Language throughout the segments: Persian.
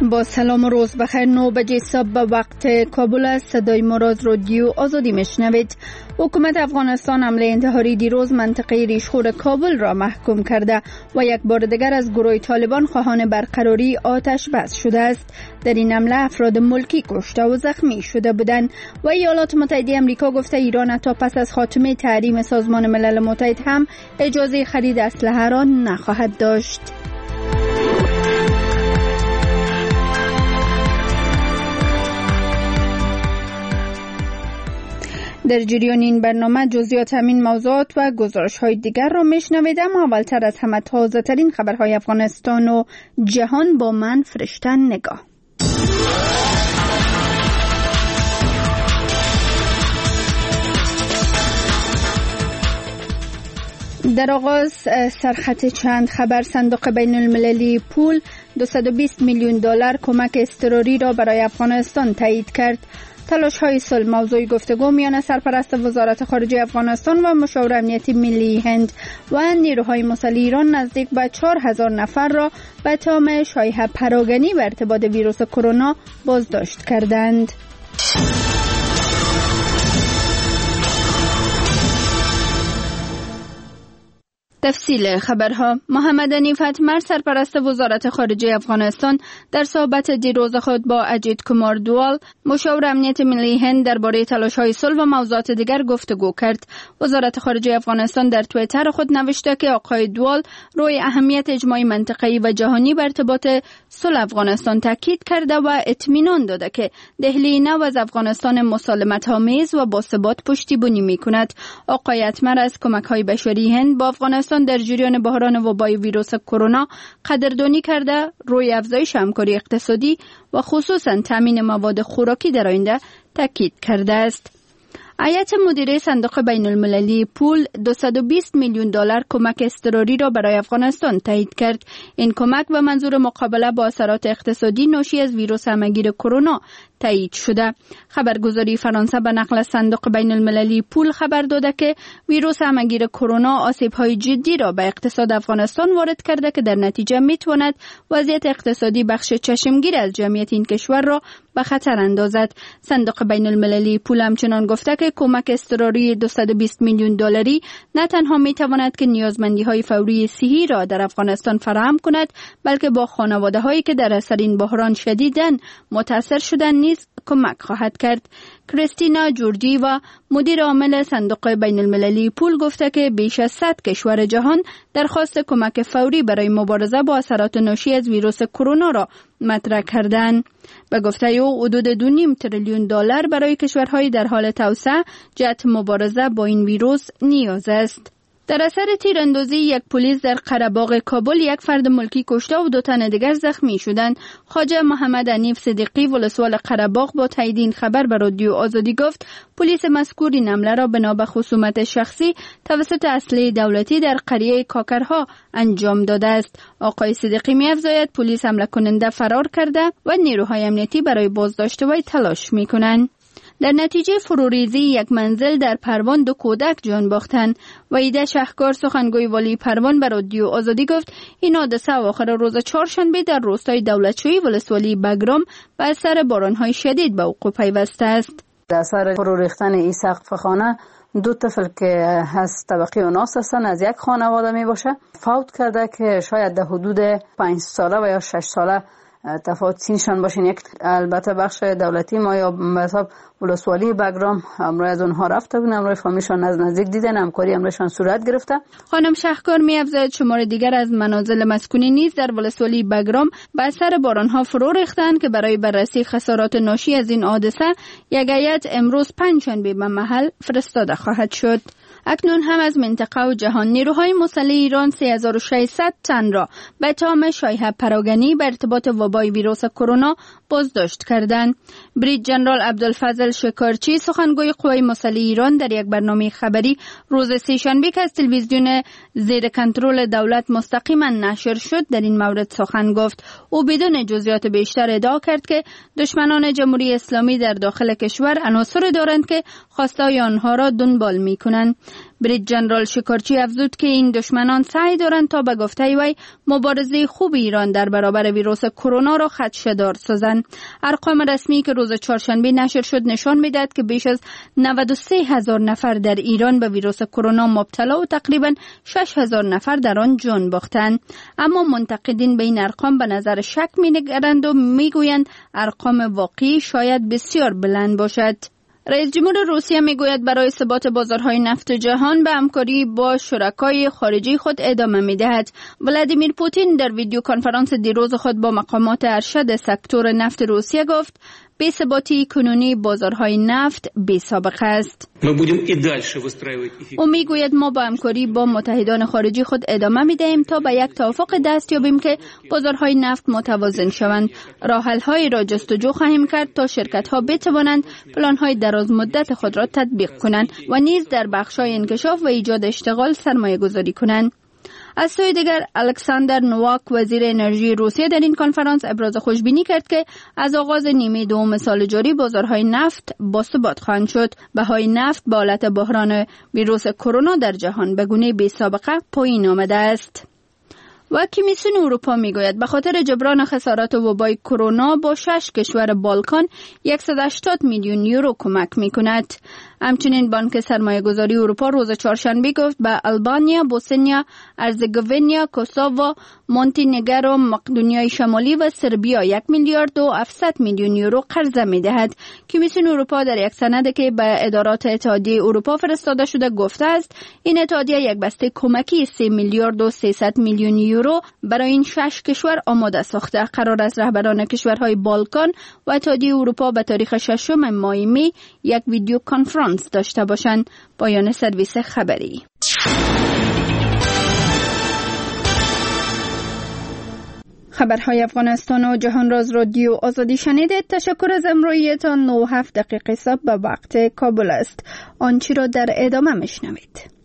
با سلام و روز بخیر. 9 بجه صبح به وقت کابل است. صدای ما را از رادیو آزادی میشنوید. حکومت افغانستان حمله انتحاری دیروز منطقه ریشخور کابل را محکوم کرده و یک بار دیگر از گروه طالبان خواهان برقراری آتش بس شده است. در این حمله افراد ملکی کشته و زخمی شده بودند و ایالات متحده آمریکا گفته ایران حتی پس از خاتمه تحریم سازمان ملل متحد هم اجازه خرید اسلحه را نخواهد داشت. در جریان این برنامه جزئیات همین موضوعات و گزارش‌های دیگر را میشنوید، اما اولتر از همه تازه‌ترین خبرهای افغانستان و جهان با من فرشته نگاه. در آغاز سرخط چند خبر. صندوق بین المللی پول $220 میلیون کمک اضطراری را برای افغانستان تایید کرد. تلاش‌های صلح موضوع گفتگو میان سرپرست وزارت خارجه افغانستان و مشاور امنیتی ملی هند و نیروهای مسلح ایران نزدیک به 4000 نفر را به تهم شایعه پراکنی به ارتباط ویروس کرونا بازداشت کردند. تفصیل خبرها. محمد حنیف اتمر سرپرست وزارت خارجه افغانستان در صحبت دیروز خود با اجیت کمار دوال مشاور امنیت ملی هند درباره تلاش‌های صلح و موضوعات دیگر گفتگو کرد. وزارت خارجه افغانستان در توییتر خود نوشته که آقای دوال روی اهمیت اجماع منطقه‌ای و جهانی به ارتباط صلح افغانستان تاکید کرده و اطمینان داده که دهلی نو از افغانستان مسالمت‌آمیز و باثبات پشتیبانی می‌کند. آقای اتمر از کمک‌های بشری هند با افغانستان در جریان بحران وبای ویروس کرونا قدردانی کرده روی افزایش همکاری اقتصادی و خصوصاً تامین مواد خوراکی در آینده تاکید کرده است. هیئت مدیره صندوق بین المللی پول $220 میلیون کمک اضطراری را برای افغانستان تایید کرد. این کمک به منظور مقابله با اثرات اقتصادی ناشی از ویروس همه‌گیر کرونا تایید شده. خبرگزاری فرانسه به نقل از صندوق بین المللی پول خبر داده که ویروس همه‌گیر کرونا آسیب‌های جدی را به اقتصاد افغانستان وارد کرده که در نتیجه می‌تواند وضعیت اقتصادی بخش چشمگیر از جمعیت این کشور را به خطر اندازد. صندوق بین المللی پول همچنان گفته که کمک اضطراری $220 میلیون نه تنها می‌تواند که نیازمندی‌های فوری صحی را در افغانستان فراهم کند، بلکه با خانواده‌هایی که در اثر این بحران شدیداً متاثر شدند نیز کمک خواهد کرد. کریستینا جورجی و مدیر عامل صندوق بین المللی پول گفته که بیش از 100 کشور جهان درخواست کمک فوری برای مبارزه با اثرات ناشی از ویروس کرونا را مطرح کردند. به گفته او حدود $2.5 تریلیون برای کشورهای در حال توسعه جهت مبارزه با این ویروس نیاز است. در اثر تیراندازی یک پلیس در قره‌باغ کابل یک فرد ملکی کشته و 2 تن دیگر زخمی شدند. خواجه محمد حنیف صدیقی ولسوال قره‌باغ با تایید این خبر به رادیو آزادی گفت پلیس مذکور این حمله را بنا به خصومت شخصی توسط اسلحه دولتی در قریه کاکرها انجام داده است. آقای صدیقی می‌افزاید پلیس حمله کننده فرار کرده و نیروهای امنیتی برای بازداشت وی تلاش می‌کنند. در نتیجه فروریزی یک منزل در پروان 2 کودک جان باختند. وحیده شهکار سخنگوی والی پروان به رادیو آزادی گفت این حادثه آخر روز چهارشنبه در روستای دولتشویی ولسوالی بگرام به اثر باران‌های شدید به وقوع پیوسته است. در اثر فرو ریختن این سقف خانه 2 طفل که از طبقه اوناس هستن از یک خانواده می باشه فوت کرده که شاید در حدود 5 ساله و یا 6 ساله تفاوت سینشان باشین. یک البته بخش دولتی ما یا مثلا ولسوالی بگرام امروز از اونها رفته بودن، امروز فامیلشان از نزدیک دیدن، همکاری امروزشان صورت گرفته. خانم شهکار می‌افزاید شمار دیگر از منازل مسکونی نیز در ولسوالی بگرام به اثر باران‌ها فرو ریختند که برای بررسی خسارات ناشی از این حادثه یک هیئت امروز پنجشنبه به محل فرستاده خواهد شد. اکنون هم از منطقه و جهان نیروهای مسلح ایران 3600 تن را به تهم شایعه پراکنی به ارتباط وبای ویروس کرونا بازداشت کردند. بریگادیر ژنرال عبدالفضل شکارچی سخنگوی قوای مسلح ایران در یک برنامه خبری روز سه‌شنبه که از تلویزیون زیر کنترل دولت مستقیما نشر شد در این مورد سخن گفت. او بدون جزئیات بیشتر ادعا کرد که دشمنان جمهوری اسلامی در داخل کشور عناصری دارند که خواستای آنها را دنبال می‌کنند. بریگیدر ژنرال شکارچی افزود که این دشمنان سعی دارند تا به گفته وی مبارزه خوب ایران در برابر ویروس کرونا را خدشه‌دار سازند. ارقام رسمی که روز چهارشنبه نشر شد نشان می‌دهد که بیش از 93,000 نفر در ایران به ویروس کرونا مبتلا و تقریباً 6,000 نفر در آن جان باختند. اما منتقدین به این ارقام به نظر شک می‌نگرند و می‌گویند ارقام واقعی شاید بسیار بلند باشد. رئیس جمهور روسیه میگوید برای ثبات بازارهای نفت جهان به همکاری با شرکای خارجی خود ادامه میدهد. ولادیمیر پوتین در ویدیو کنفرانس دیروز خود با مقامات ارشد سکتور نفت روسیه گفت بی‌ثباتی کنونی بازارهای نفت بی‌سابقه است. او میگوید ما با همکاری با متحدان خارجی خود ادامه میدهیم تا به یک توافق دست یابیم که بازارهای نفت متوازن شوند. راه‌حل‌هایی را جستجو خواهیم کرد تا شرکت‌ها بتوانند پلان‌های دراز مدت خود را تطبیق کنند و نیز در بخش‌های انکشاف و ایجاد اشتغال سرمایه‌گذاری کنند. از سوی دیگر الکساندر نوواک وزیر انرژی روسیه در این کنفرانس ابراز خوشبینی کرد که از آغاز نیمه دوم سال جاری بازارهای نفت باثبات خواهند شد. بهای نفت به علت بحران ویروس کرونا در جهان به گونه بی‌سابقه پایین آمده است. و کمیسیون اروپا میگوید به خاطر جبران خسارات وبای کرونا با 6 کشور بالکان 180 میلیون یورو کمک میکند. همچنین بانک سرمایه‌گذاری اروپا روز چهارشنبه گفت به آلبانیا، بوسنیا، ارزگوینیا، کوسوو، مونتینگرو، مقدونیای شمالی و سربیا 1 میلیارد و 700 میلیون یورو قرضه میدهد. کمیسیون اروپا در یک سند که به ادارات اتحادیه اروپا فرستاده شده گفته است این اتحادیه یک بسته کمکی 3 میلیارد و 300 میلیون یورو برای این 6 کشور آماده ساخته. قرار است رهبران کشورهای بالکان و اتحادیه اروپا به تاریخ 6 ماه می یک ویدیو کنفرانس داشته باشند. پایان سرویس خبری. خبرهای افغانستان و جهان راز رادیو آزادی شنیدید. تشکر از همراهیتان. 9:07 دقیقه صبح به وقت کابل است. آنچه را در ادامه میشنوید.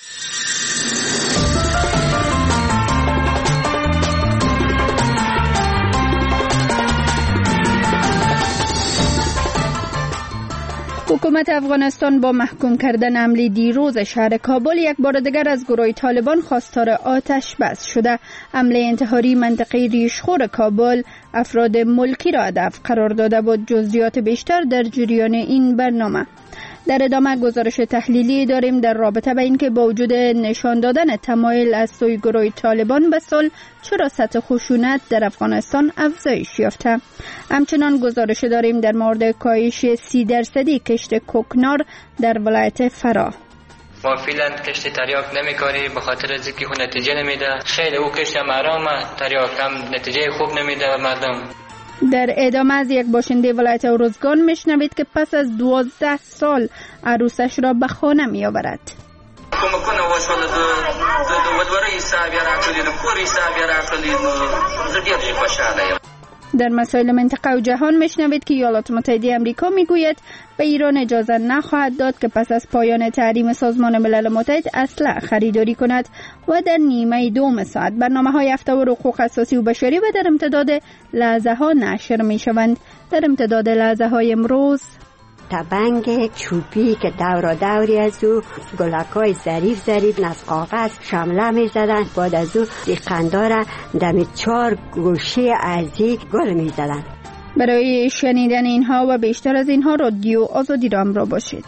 حکومت افغانستان با محکوم کردن حمله دیروز شهر کابل یک بار دیگر از گروه طالبان خواستار آتش بس شده. حمله انتحاری منطقه ریشخور کابل افراد ملکی را هدف قرار داده بود. جزئیات بیشتر در جریان این برنامه. در ادامه گزارش تحلیلی داریم در رابطه با اینکه با وجود نشان دادن تمایل از سوی گروه طالبان به صلح چرا سطح خشونت در افغانستان افزایش یافته. همچنان گزارش داریم در مورد کاهش 30% کشت کوکنار در ولایت فراه. ما فعلا کشت تریاک نمیکاری به خاطر از اینکه نتیجه نمیده. خیلی او کشت آرامه، تریاک هم نتیجه خوب نمیده به مردم. در ادامه از یک باشنده ولایت ارزگان میشنوید که پس از 12 سال عروسش را به خانه میآورد. در مسائل منطقه و جهان میشنوید که ایالات متحده آمریکا میگوید به ایران اجازه نخواهد داد که پس از پایان تحریم سازمان ملل متحد اسلحه خریداری کند. و در نیمه دوم ساعت برنامه‌های هفته و حقوق اساسی و بشری و در امتداد لحظه ها نشر میشوند. در امتداد لحظه های امروز تبنگ چوبی که دورا دوری از او گلکای ظریف از کاغذ شمله می زدن. بعد از او قندار دم 4 گوشه ارزی گل می زدن. برای شنیدن اینها و بیشتر از اینها رادیو آزادی را همراه باشید.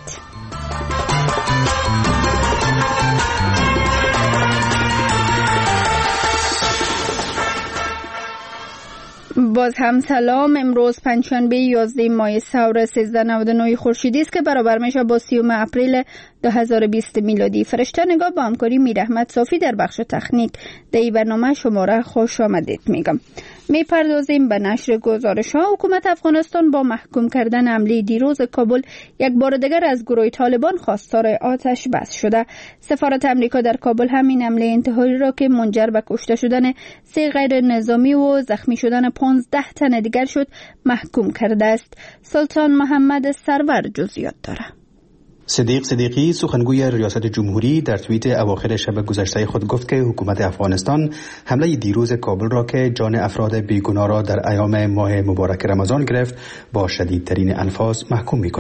باز هم سلام. امروز پنجشنبه 11 ماه سور 1399 خورشیدی است که برابر میشه با 30 اپریل 2020 میلادی. فرشته نگاه با همکاری میر احمد صافی در بخش تکنیک. در این برنامه شما را خوش آمدید میگم. میپردازیم به نشر گزارش ها. حکومت افغانستان با محکوم کردن حمله دیروز کابل یک بار دیگر از گروه طالبان خواستار آتش بس شده. سفارت امریکا در کابل همین حمله انتحاری را که منجر به کشته شدن 3 غیر نظامی و زخمی شدن 15 تن دیگر شد محکوم کرده است. سلطان محمد سرور جزئیات داره. صدیق صدیقی سخنگوی ریاست جمهوری در توییت اواخر شب گذشته خود گفت که حکومت افغانستان حمله دیروز کابل را که جان افراد بیگناه را در ایام ماه مبارک رمضان گرفت با شدیدترین الفاظ محکوم می‌کند.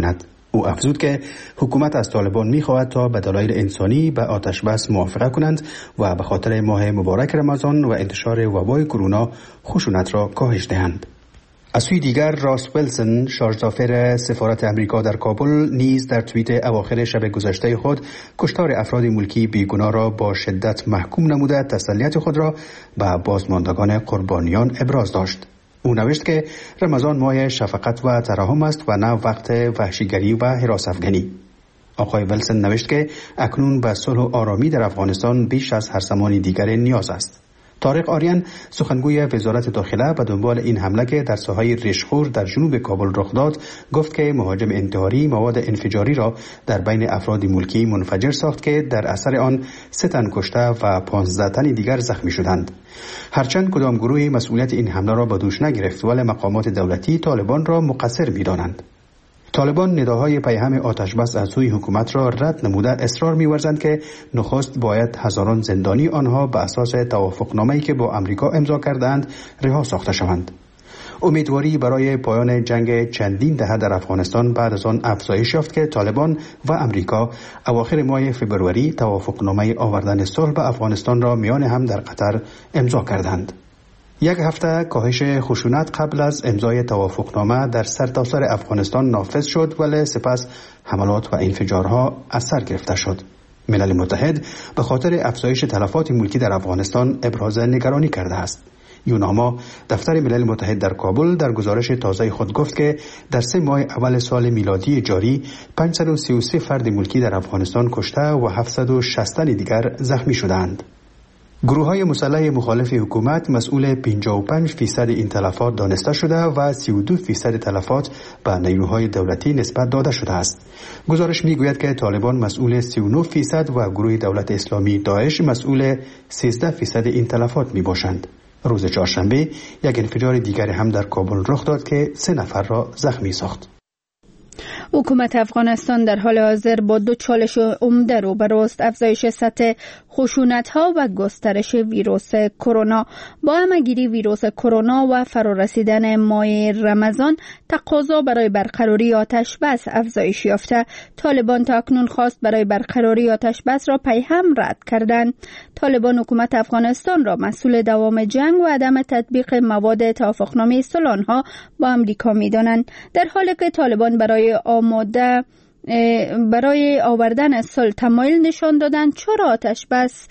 او افزود که حکومت از طالبان می‌خواهد تا به دلایل انسانی به آتش بس موافقه کنند و به خاطر ماه مبارک رمضان و انتشار وبای کرونا خشونت را کاهش دهند. از سوی دیگر راس ویلسون شارژدافر سفارت امریکا در کابل نیز در توییت اواخر شب گذشته خود کشتار افراد ملکی بیگناه را با شدت محکوم نموده تسلیت خود را به بازماندگان قربانیان ابراز داشت. او نوشت که رمضان ماه شفقت و ترحم است و نه وقت وحشیگری و هراس افکنی. آقای ویلسون نوشت که اکنون به صلح و آرامی در افغانستان بیش از هر زمانی دیگر نیاز است. طارق آریان سخنگوی وزارت داخله به دنبال این حمله که در ساحه ریشخور در جنوب کابل رخ داد گفت که مهاجم انتحاری مواد انفجاری را در بین افراد ملکی منفجر ساخت که در اثر آن 3 تن کشته و 15 تن دیگر زخمی شدند. هرچند کدام گروهی مسئولیت این حمله را به دوش نگرفت ولی مقامات دولتی طالبان را مقصر می‌دانند. طالبان نداهای پیهم آتش بس از سوی حکومت را رد نموده اصرار می‌ورزند که نخست باید هزاران زندانی آنها به اساس توافقنامه‌ای که با امریکا امضا کردند رها ساخته شوند. امیدواری برای پایان جنگ چندین دهه در افغانستان بعد از آن افزایش یافت که طالبان و امریکا اواخر ماه فوریه توافقنامه آوردن صلح به افغانستان را میان هم در قطر امضا کردند. یک هفته کاهش خشونت قبل از امضای توافقنامه در سرتاسر افغانستان نافذ شد ولی سپس حملات و انفجارها از سر گرفته شد. ملل متحد به خاطر افزایش تلفات ملکی در افغانستان ابراز نگرانی کرده است. یوناما دفتر ملل متحد در کابل در گزارش تازه خود گفت که در 3 ماه اول سال میلادی جاری 533 فرد ملکی در افغانستان کشته و 760 دیگر زخمی شدند. گروه‌های مسلح مخالف حکومت مسئول 55% این تلفات دانسته شده و 32% تلفات به نیروهای دولتی نسبت داده شده است. گزارش می‌گوید که طالبان مسئول 39% و گروه دولت اسلامی داعش مسئول 13% این تلفات می‌باشند. روز چهارشنبه یک انفجار دیگر هم در کابل رخ داد که 3 نفر را زخمی ساخت. حکومت افغانستان در حال حاضر با 2 چالش عمده روبرو است: افزایش سطح خشونت‌ها و گسترش ویروس کرونا. با همه‌گیری ویروس کرونا و فرارسیدن ماه رمضان، تقاضا برای برقراری آتش بس افزایش یافته. طالبان تا اکنون خواست برای برقراری آتش بس را پیهم رد کردند. طالبان حکومت افغانستان را مسئول دوام جنگ و عدم تطبیق مواد توافقنامه صلح آنها با امریکا می‌دانند، در حالی که طالبان برای آوردن صلح تمایل نشان دادند. چرا آتش بس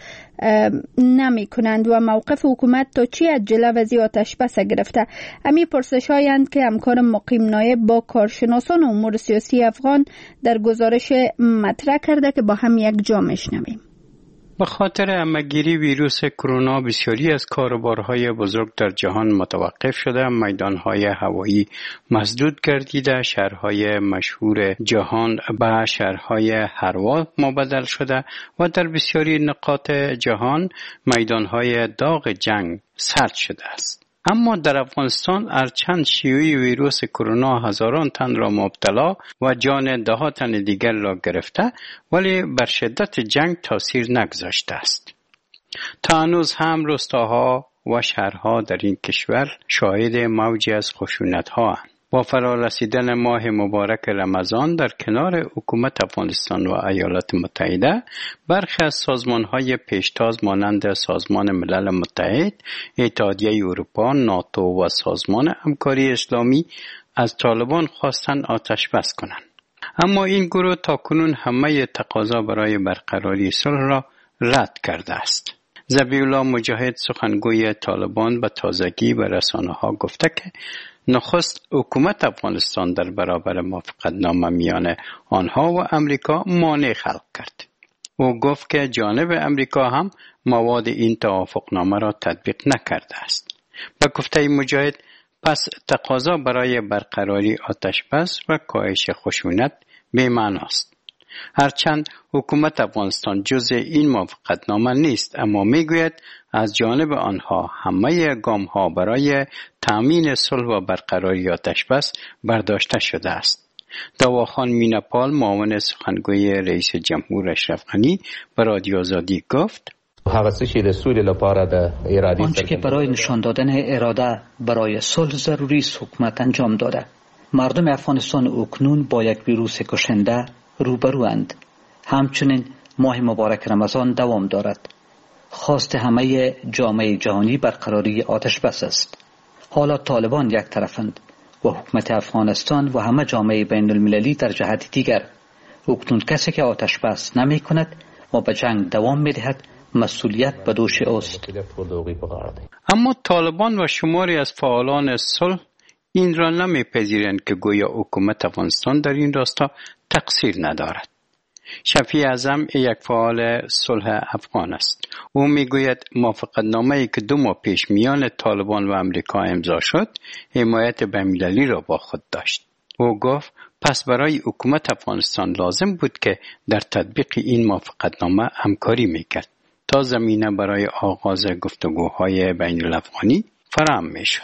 نمی کنند و موقف حکومت تا چی عجله وزی آتش بس گرفته؟ امی پرسش هایند که همکار مقیم نایب با کارشناسان امور سیاسی افغان در گزارش مطرح کرده که با هم یک جا میشنویم. به خاطر همه‌گیری ویروس کرونا بسیاری از کاروبارهای بزرگ در جهان متوقف شده، میدانهای هوایی مسدود گردیده، شهرهای مشهور جهان به شهرهای هروا مبدل شده و در بسیاری نقاط جهان میدانهای داغ جنگ سرد شده است. اما در افغانستان هرچند شیوع ویروس کرونا هزاران تن را مبتلا و جان ده ها تن دیگر را گرفته، ولی بر شدت جنگ تاثیر نگذاشته است. تا هنوز هم روستاها و شهرها در این کشور شاهد موجی از خشونت‌ها هستند. با فرارسیدن ماه مبارک رمضان در کنار حکومت افغانستان و ایالات متحده، برخی از سازمان‌های پیشتاز مانند سازمان ملل متحد، اتحادیه اروپا، ناتو و سازمان همکاری اسلامی از طالبان خواستند آتش بس کنند. اما این گروه تاکنون همه تقاضا برای برقراری صلح را رد کرده است. ذبیح الله مجاهد سخنگوی طالبان به تازگی به رسانه‌ها گفته که نخست حکومت افغانستان در برابر موافقتنامه میان آنها و امریکا مانع خلق کرد. او گفت که جانب امریکا هم مواد این توافقنامه را تطبیق نکرده است. به گفته مجاهد، پس تقاضا برای برقراری آتش بس و کاهش خشونت بی‌معناست. هرچند حکومت افغانستان جزء این موافقتنامه نیست، اما میگوید از جانب آنها همه گام‌ها برای تامین صلح و برقراری آتش بس برداشته شده است. دواخان مینپال معاون سخنگوی رئیس جمهور اشرف غنی به رادیو آزادی گفت: آنچه که برای نشان دادن اراده برای صلح ضروری است حکومت انجام داده. مردم افغانستان اکنون با یک ویروس کشنده روبروند. همچنین ماه مبارک رمضان دوام دارد. خواست همه جامعه جهانی برقراری آتش بس است. حالا طالبان یک طرفند و حکومت افغانستان و همه جامعه بین المللی در جهت دیگر. اکنون کسی که آتش بس نمی کند و به جنگ دوام می دهد مسئولیت به دوش اوست. اما طالبان و شماری از فعالان صلح این را نمیپذیرند که گویا حکومت افغانستان در این راستا تقصیر ندارد. شفیع اعظم یک فعال صلح افغان است. او میگوید موافقتنامه‌ای که 2 ماه پیش میان طالبان و امریکا امضا شد حمایت بین‌المللی را با خود داشت. او گفت پس برای حکومت افغانستان لازم بود که در تطبیق این موافقتنامه همکاری میکرد تا زمینه برای آغاز گفتگوهای بین الافغانی فراهم میشد.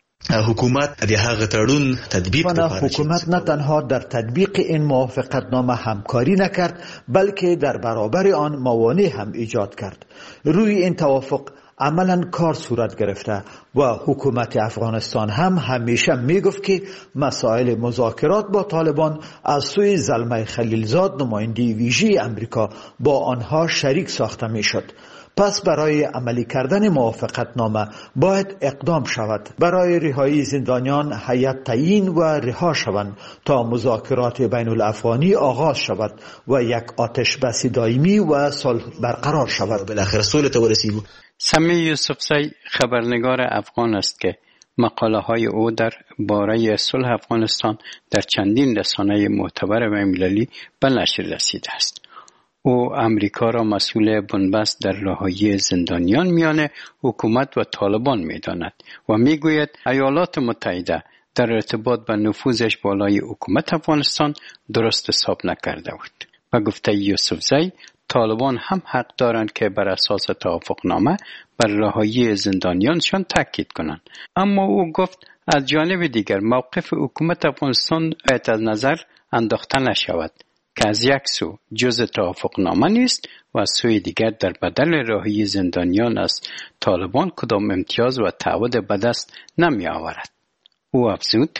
حکومت د هغه تړون تطبیق حکومت نه تنها در تطبیق این موافقتنامه همکاری نکرد بلکه در برابر آن موانع هم ایجاد کرد. روی این توافق عملا کار صورت گرفته و حکومت افغانستان هم همیشه میگفت که مسائل مذاکرات با طالبان از سوی زلمه خلیلزاد نماینده ویژه امریکا با آنها شریک ساخته میشد. پس برای عملی کردن موافقتنامه باید اقدام شود. برای رهایی زندانیان هیئت تعیین و رها شوند تا مذاکرات بین الافغانی آغاز شود و یک آتش بس دائمی و صلح برقرار شود. بالاخره صلح ته ورسیږو. سمیع یوسفزی خبرنگار افغان است که مقاله های او در باره صلح افغانستان در چندین رسانه معتبر بین‌المللی به نشر رسیده است. او امریکا را مسئول بنبست در رهایی زندانیان میان حکومت و طالبان می‌داند و میگوید ایالات متحده در ارتباط با نفوذش بالای حکومت افغانستان درست حساب نکرده بود. و گفته یوسفزی طالبان هم حق دارند که بر اساس توافقنامه بر رهایی زندانیانشان تاکید کنند. اما او گفت از جانب دیگر موقف حکومت افغانستان باید از نظر انداخته نشود که از یک سو جزء توافقنامه نیست و از سوی دیگر در بدل رهایی زندانیان از طالبان کدام امتیاز و تعهد به دست نمی آورد. او افزود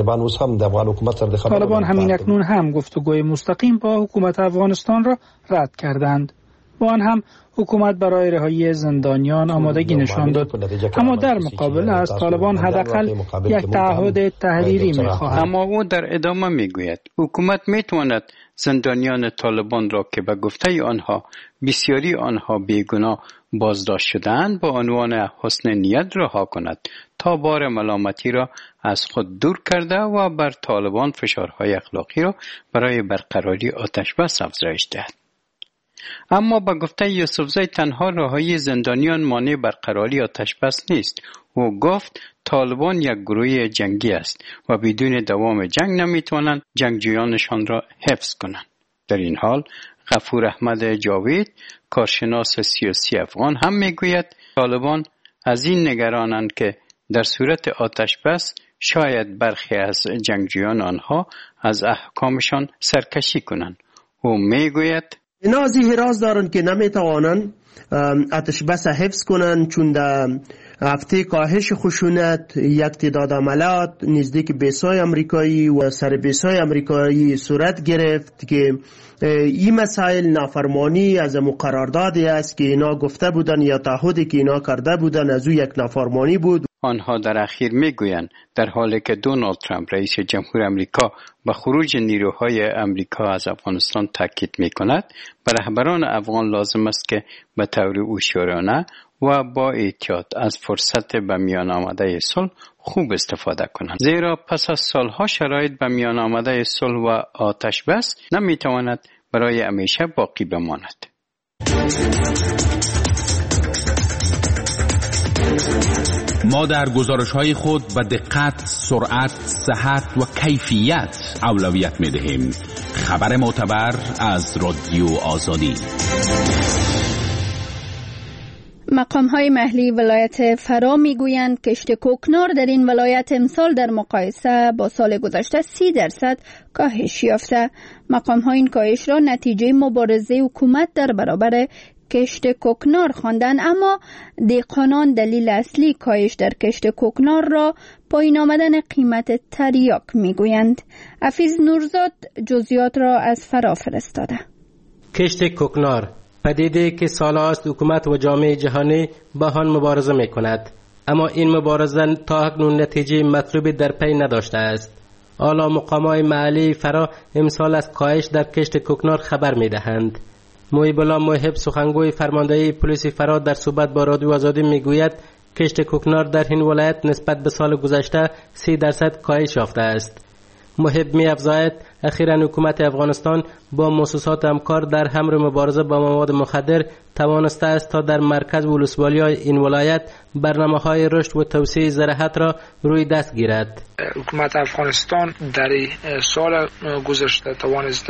طالبان همین اکنون هم گفتگوی مستقیم با حکومت افغانستان را رد کردند. با آن هم حکومت برای رهایی زندانیان آمادگی نشان داد، اما در مقابل از طالبان حداقل یک تعهد تحریری می‌خواهد. اما او در ادامه میگوید حکومت میتواند زندانیان طالبان را که به گفته آنها بسیاری آنها بیگناه بازداشت شده‌اند با عنوان حسن نیت رها کند تا بار ملامتی را از خود دور کرده و بر طالبان فشارهای اخلاقی را برای برقراری آتش بس افزایش دهد. اما با گفته یوسفزی تنها رهایی زندانیان مانع برقراری آتش بس نیست. او گفت طالبان یک گروه جنگی است و بدون دوام جنگ نمیتوانند جنگجویانشان را حفظ کنند. در این حال غفور احمد جاوید کارشناس سیاسی افغان هم میگوید طالبان از این نگرانند که در صورت آتش بس شاید برخی از جنگجویان آنها از احکامشان سرکشی کنند. او میگوید اینا از این حراس دارن که نمیتوانن آتش بس حفظ کنن، چون در هفته کاهش خشونت یک تعداد عملات نزدیک بیسای امریکایی و سر بیسای امریکایی صورت گرفت که این مسائل نافرمانی از قراردادی است که اینا گفته بودن یا تعهدی که اینا کرده بودن از او یک نافرمانی بود. آنها در اخیر میگویند در حالی که دونالد ترامپ رئیس جمهور امریکا به خروج نیروهای امریکا از افغانستان تاکید میکند، به رهبران افغان لازم است که به طور هوشیارانه و با احتیاط از فرصت به میان آمده صلح خوب استفاده کنند، زیرا پس از سالها شرایط به میان آمده صلح و آتش بس نمیتواند برای همیشه باقی بماند. ما در گزارش‌های خود به دقت، سرعت، صحت و کیفیت اولویت می‌دهیم. خبر معتبر از رادیو آزادی. مقام‌های محلی ولایت فرا میگویند کشت کوکنار در این ولایت امسال در مقایسه با سال گذشته 30% کاهش یافته. مقام‌ها این کاهش را نتیجه مبارزه حکومت در برابر کشت کوکنار خواندند، اما دهقانان دلیل اصلی کاهش در کشت کوکنار را پایین آمدن قیمت تریاک میگویند. حفیظ نورزاد جزئیات را از فرا فرستاده. کشت کوکنار پدیده که سالهاست حکومت و جامعه جهانی با آن مبارزه می کند، اما این مبارزه تا اکنون نتیجه مطلوبی در پی نداشته است. حالا مقامات محلی فرا امسال از کاهش در کشت کوکنار خبر می دهند. محیب الله محب سخنگوی فرماندهی پلیس فرا در صحبت با رادیو آزادی می گوید کشت کوکنار در این ولایت نسبت به سال گذشته 30% کاهش یافته است. محب می افزاید اخیراً حکومت افغانستان با مؤسسات همکار در امر مبارزه با مواد مخدر توانسته است تا در مرکز ولسوالی‌های این ولایت برنامه‌های رشد و توسعه زراعت را روی دست گیرد. حکومت افغانستان در سال گذشته توانسته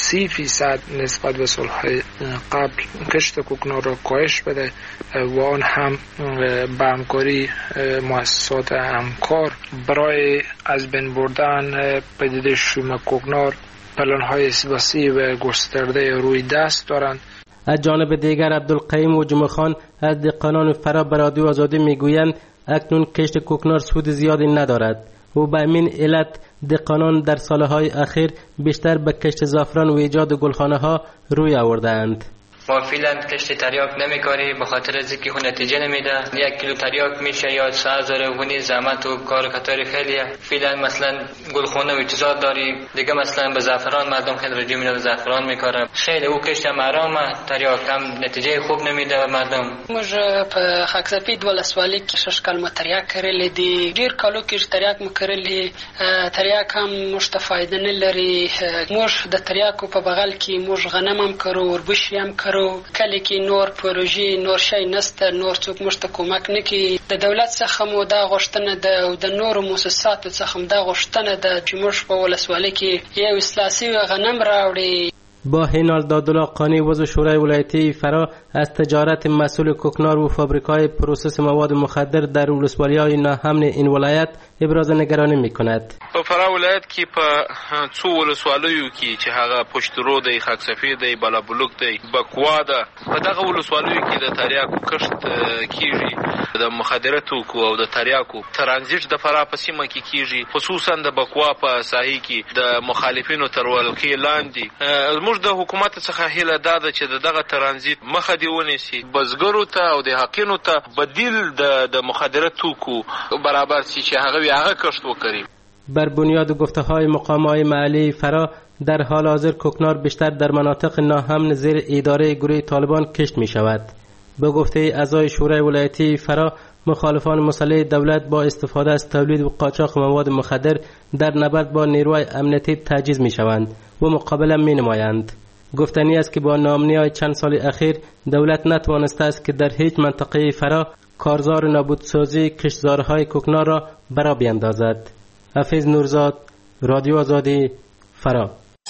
30% نسبت به سالهای قبل کشت کوکنار را کاهش بده و آن هم به همکاری مؤسسات همکار برای از بین بردن پدیده شوم کوکنار پلان‌های وسیع و گسترده روی دست دارند. از جانب دیگر عبدالقیم و جمعه خان از دهقانان فرا به رادیو آزادی میگویند اکنون کشت کوکنار سود زیادی ندارد و به همین علت دهقانان در سالهای اخیر بیشتر به کشت زعفران و ایجاد گلخانه ها روی آوردند. ما فعلا کشت تریاک نمیکاری به خاطر از اینکه اون نتیجه نمیده. 1 کیلو تریاک میشه یا 3000 ونی زحمت و کار کتاری خیلیه. فعلا مثلا گلخونه و چیزا داری دیگه، مثلا به زعفران مردم خیلی رجوع میده، زعفران میکاره. خیلی او کشت آرامه، تریاک هم نتیجه خوب نمیده به مردم. موږ په خاکسپید ولسوالۍ کې 6 کلمه تریاک کړلې دي. ډیر کالو کې تریاک مو کړلې. تریاک هم موږ فائدہ نه لري. موږ د تریاکو په بغل کې موږ غنم هم کړو، وربشي هم کله کې نور پروژې نور شي نسته، نور څوک موږ ته کومک نه کوي. د دولت څخه مو دا غوښتنه ده او د نورو مؤسساتو څخه هم دا غوښتنه ده چې موږ په ولسوالۍ کې یو اصلاح شوی غنم راوړي. با این حال دادالله قانی عضو شورای ولایتی فرا از تجارت مسئول کوکنار و فابریکای پروسس مواد مخدر در ولسوالی‌های ناامن این ولایت ابراز نگرانی می‌کند. په فرا ولایت کې په څو ولسوالیو کې چې هغه پشترو دی، خاکسفید دی، بالابلوک دی، بکوا ده، په دغه ولسوالیو کې د تریاکو کښت کیږي. د مخدره توکو او د تریاکو ترانزیت د فرا په سیمه کې کیږي، خصوصا د بکوا په ساحې کې د مخالفینو تر ولکې لاندې. موږ د حکومت څخه هیله ده چې دغه ترانزیت مخه دی ونیسي، بزګرو ته او د حقینو ته بدیل د مخدره توکو برابر شي چې هغه کښت وکړي. بر بنیاد گفته‌های مقامات محلی فرا در حال حاضر کوکنار بیشتر در مناطق ناامن زیر اداره گروه طالبان کشت می شود. به گفته اعضای شورای ولایتی فرا مخالفان مسلح دولت با استفاده از تولید و قاچاق مواد مخدر در نبرد با نیروهای امنیتی تجهیز می شوند و مقابله می نمایند. گفتنی است که با ناامنی‌های چند سال اخیر دولت نتوانسته است که در هیچ منطقه فرا کارزار نابودسازی کشتزارهای کوکنار را برا بیندازد. حفیظ نورزاد، رادیو آزادی، فرا.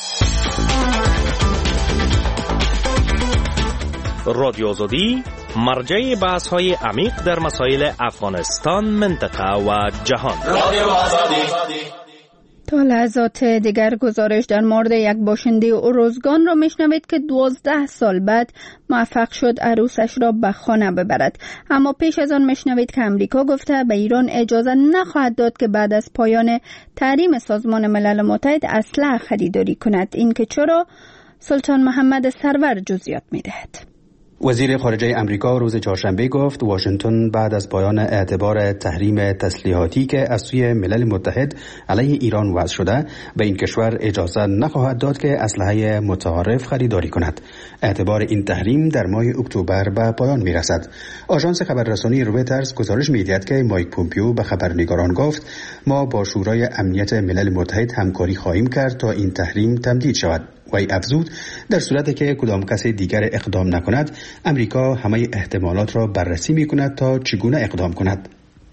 رادیو آزادی مرجع بحث‌های عمیق در مسائل افغانستان، منطقه و جهان. رادیو آزادی. تا لحظات دیگر گزارش در مورد یک باشنده اروزگان را میشنوید که 12 سال بعد موفق شد عروسش را به خانه ببرد. اما پیش از آن میشنوید که امریکا گفته به ایران اجازه نخواهد داد که بعد از پایان تحریم سازمان ملل متحد اسلحه خریداری کند. این که چرا؟ سلطان محمد سرور جزئیات میدهد. وزیر خارجه امریکا روز چهارشنبه گفت واشنگتن بعد از پایان اعتبار تحریم تسلیحاتی که از سوی ملل متحد علیه ایران وضع شده به این کشور اجازه نخواهد داد که اسلحه متعارف خریداری کند. اعتبار این تحریم در ماه اکتبر به پایان میرسد. آژانس خبررسانی رویترز گزارش میدهد که مایک پومپیو به خبرنگاران گفت ما با شورای امنیت ملل متحد همکاری خواهیم کرد تا این تحریم تمدید شود. وی افزود در صورتی که کدام کس دیگر اقدام نکند امریکا همه احتمالات را بررسی می کند تا چگونه اقدام کند.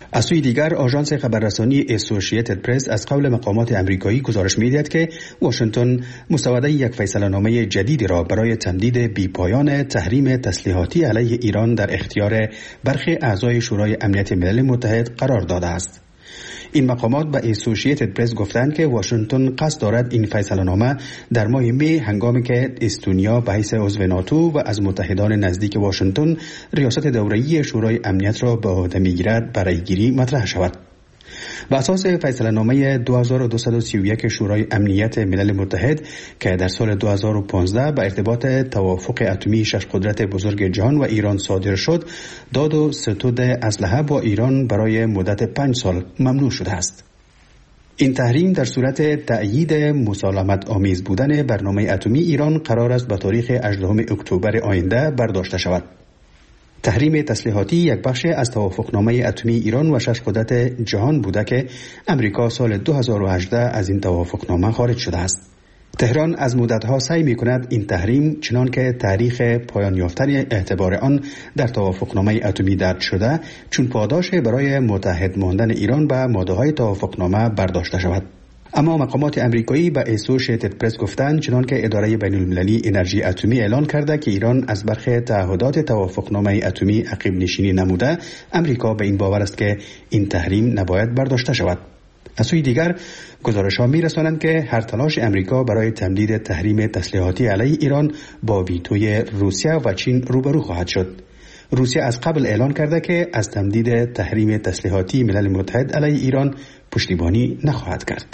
از سوی دیگر آژانس خبررسانی اسوسییتد پرس از قول مقامات امریکایی گزارش می‌دهد که واشنگتن مسوده یک فیصله‌نامه جدیدی را برای تمدید بی‌پایان تحریم تسلیحاتی علیه ایران در اختیار برخی اعضای شورای امنیت ملل متحد قرار داده است. این مقامات به اسوسییتد پرس گفتند که واشنگتن قصد دارد این فیصله‌نامه در ماه می هنگامی که استونیا به حیث عضو ناتو و از متحدان نزدیک واشنگتن ریاست دوره‌ای شورای امنیت را به عهده می‌گیرد برای گیری مطرح شود. بر اساس فیصله‌نامه 2231 شورای امنیت ملل متحد که در سال 2015 به ارتباط توافق اتمی 6 قدرت بزرگ جهان و ایران صادر شد، داد و ستود اسلحه با ایران برای مدت 5 سال ممنوع شده است. این تحریم در صورت تأیید مسالمت آمیز بودن برنامه اتمی ایران قرار است به تاریخ 18 اکتبر آینده برداشته شود. تحریم تسلیحاتی یک بخش از توافقنامه اتمی ایران و 6 قدرت جهان بوده که امریکا سال 2018 از این توافقنامه خارج شده است. تهران از مدتها سعی می‌کند این تحریم چنان که تاریخ پایان یافتن اعتبار آن در توافقنامه اتمی درج شده چون پاداش برای متحد ماندن ایران به ماده‌های توافقنامه برداشته شود. اما مقامات امریکایی به اسوسییتد پرس گفتند چنان که اداره بین‌المللی انرژی اتمی اعلان کرده که ایران از برخی تعهدات توافقنامه اتمی عقب نشینی نموده، امریکا به این باور است که این تحریم نباید برداشته شود. از سوی دیگر گزارش‌ها می‌رسانند که هر تلاش امریکا برای تمدید تحریم تسلیحاتی علیه ایران با ویتوی روسیه و چین روبرو خواهد شد. روسیه از قبل اعلان کرده که از تمدید تحریم تسلیحاتی ملل متحد علیه ایران پشتیبانی نخواهد کرد.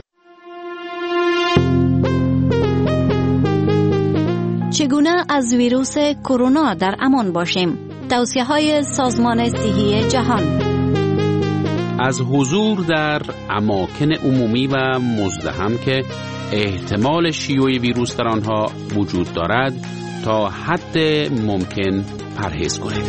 چگونه از ویروس کرونا در امان باشیم؟ توصیه‌های سازمان صحی جهان. از حضور در اماکن عمومی و مزدحم که احتمال شیوع ویروس در آنها وجود دارد تا حد ممکن پرهیز کنید.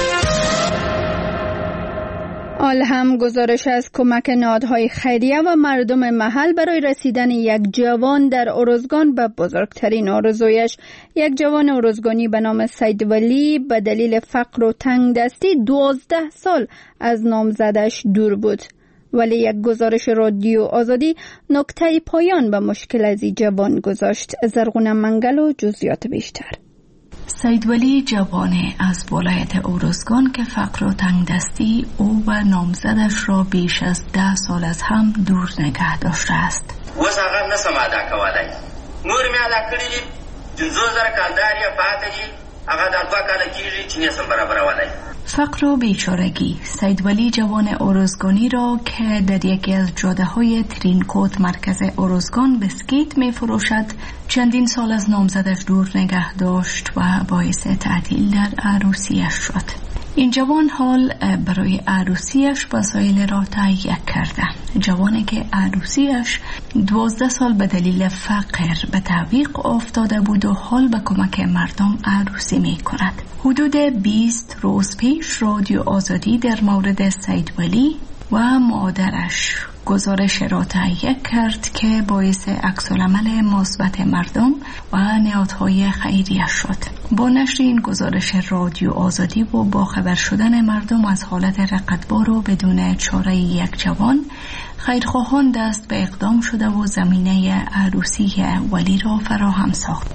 آل هم گزارش از کمک نهادهای خیریه و مردم محل برای رسیدن یک جوان در ارزگان به بزرگترین آرزویش، یک جوان ارزگانی به نام سید ولی به دلیل فقر و تنگ دستی 12 سال از نامزدش دور بود. ولی یک گزارش رادیو آزادی نکته پایان به مشکل از این جوان گذاشت. زرغونه منگل و جزئیات بیشتر. سید ولی جوانی از ولایت ارزگان که فقر و تنگ دستی او و نامزدش را بیش از 10 سال از هم دور نگه داشته است. اوس هغه نسم ادا کولای. نور می ادا کړی دي 15000 کالدار یا پاتې دي هغه د 2 کال کېږي چې نسم برابرولای. فقر و بیچارگی. سید ولی جوان ارزگانی را که در یکی از جاده‌های ترینکوت مرکز ارزگان بسکیت می فروشد چندین سال از نامزدش دور نگه داشت و باعث تعطیل در عروسیش شد. این جوان حال برای عروسیش وسایل را تهیه کرده. جوانی که عروسیش 12 سال به دلیل فقر به تعویق افتاده بود و حال به کمک مردم عروسی می کند. حدود 20 روز پیش رادیو آزادی در مورد سید ولی و مادرش گزارش را تهیه کرد که باعث عکس‌العمل مثبت مردم و نهادهای خیریه شد. با نشر این گزارش رادیو آزادی و با خبر شدن مردم از حالت رقتبار و بدون چاره یک جوان، خیرخواهان دست به اقدام شده و زمینه عروسی ولی را فراهم ساخت.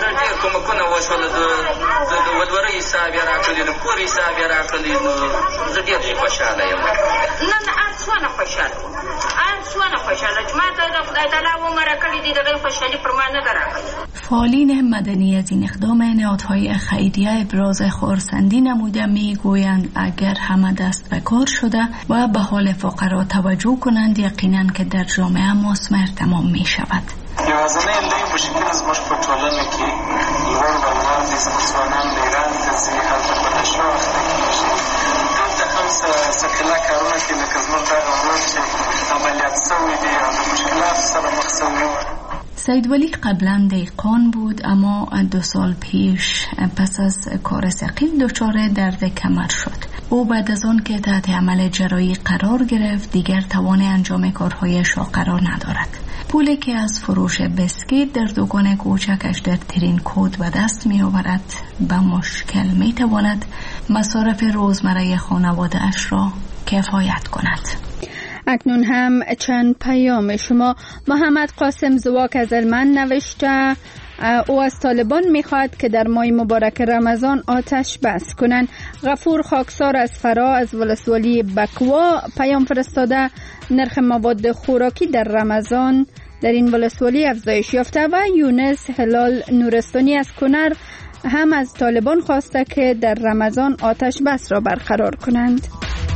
فعالین مدنی از این اقدام نهادهای خیریه ابراز خرسندی نموده میگویند اگر همه دست به کار شده و به حال فقرا توجه کنند یقینا که در جامعه مثمر تمام می شود. یوازینی لوی مشکل زموږ په ټولنه کې لوړ ولاندې ځوانان د ایران ته ځي هلته په نشو اخته کېږي. دلته هم ثقیله کارونه کوي لکه زموږ دغه ورور چې عملیات شوی دی او د مشکلاتو سره مخ شوی. سید ولی قبلا دهقان بود اما 2 سال پیش پس از کار ثقیل دچار درد کمر شد. او بعد از آن که تحت عمل جراحی قرار گرفت دیگر توان انجام کارهایش را قرار ندارد. پولی که از فروش بسکیت در دکان کوچکش در ترینکوت به دست می آورد به مشکل می تواند مصارف روزمره خانواده اش را کفایت کند. اکنون هم چند پیام شما. محمد قاسم زواک از هلمند نوشته او از طالبان میخواد که در ماه مبارک رمضان آتش بس کنند. غفور خاکسار از فرا از ولسوالی بکوا پیام فرستاده نرخ مواد خوراکی در رمضان در این ولسوالی افزایش یافته و یونس هلال نورستانی از کنر هم از طالبان خواسته که در رمضان آتش بس را برقرار کنند.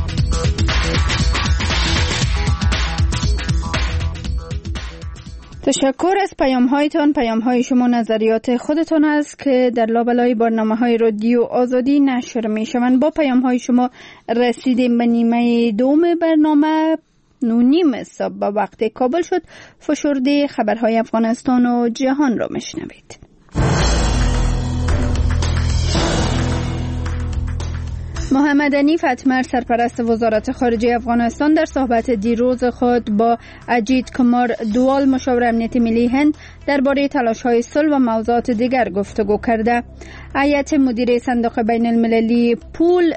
تشکر از پیام‌هایتان. پیام‌های شما نظریات خودتان است که در لابلای برنامه‌های رادیو آزادی نشر می‌شوند. با پیام‌های شما رسیدیم به نیمه دوم برنامه. 9:30 صبح به وقت کابل شد. فشرده خبرهای افغانستان و جهان را میشنوید. محمد انیف اتمر سرپرست وزارت خارجه افغانستان در صحبت دیروز خود با اجیت کمار دوال مشاور امنیت ملی هند درباره تلاش‌های صلح و موضوعات دیگر گفتگو کرده. هیئت مدیره صندوق بین المللی پول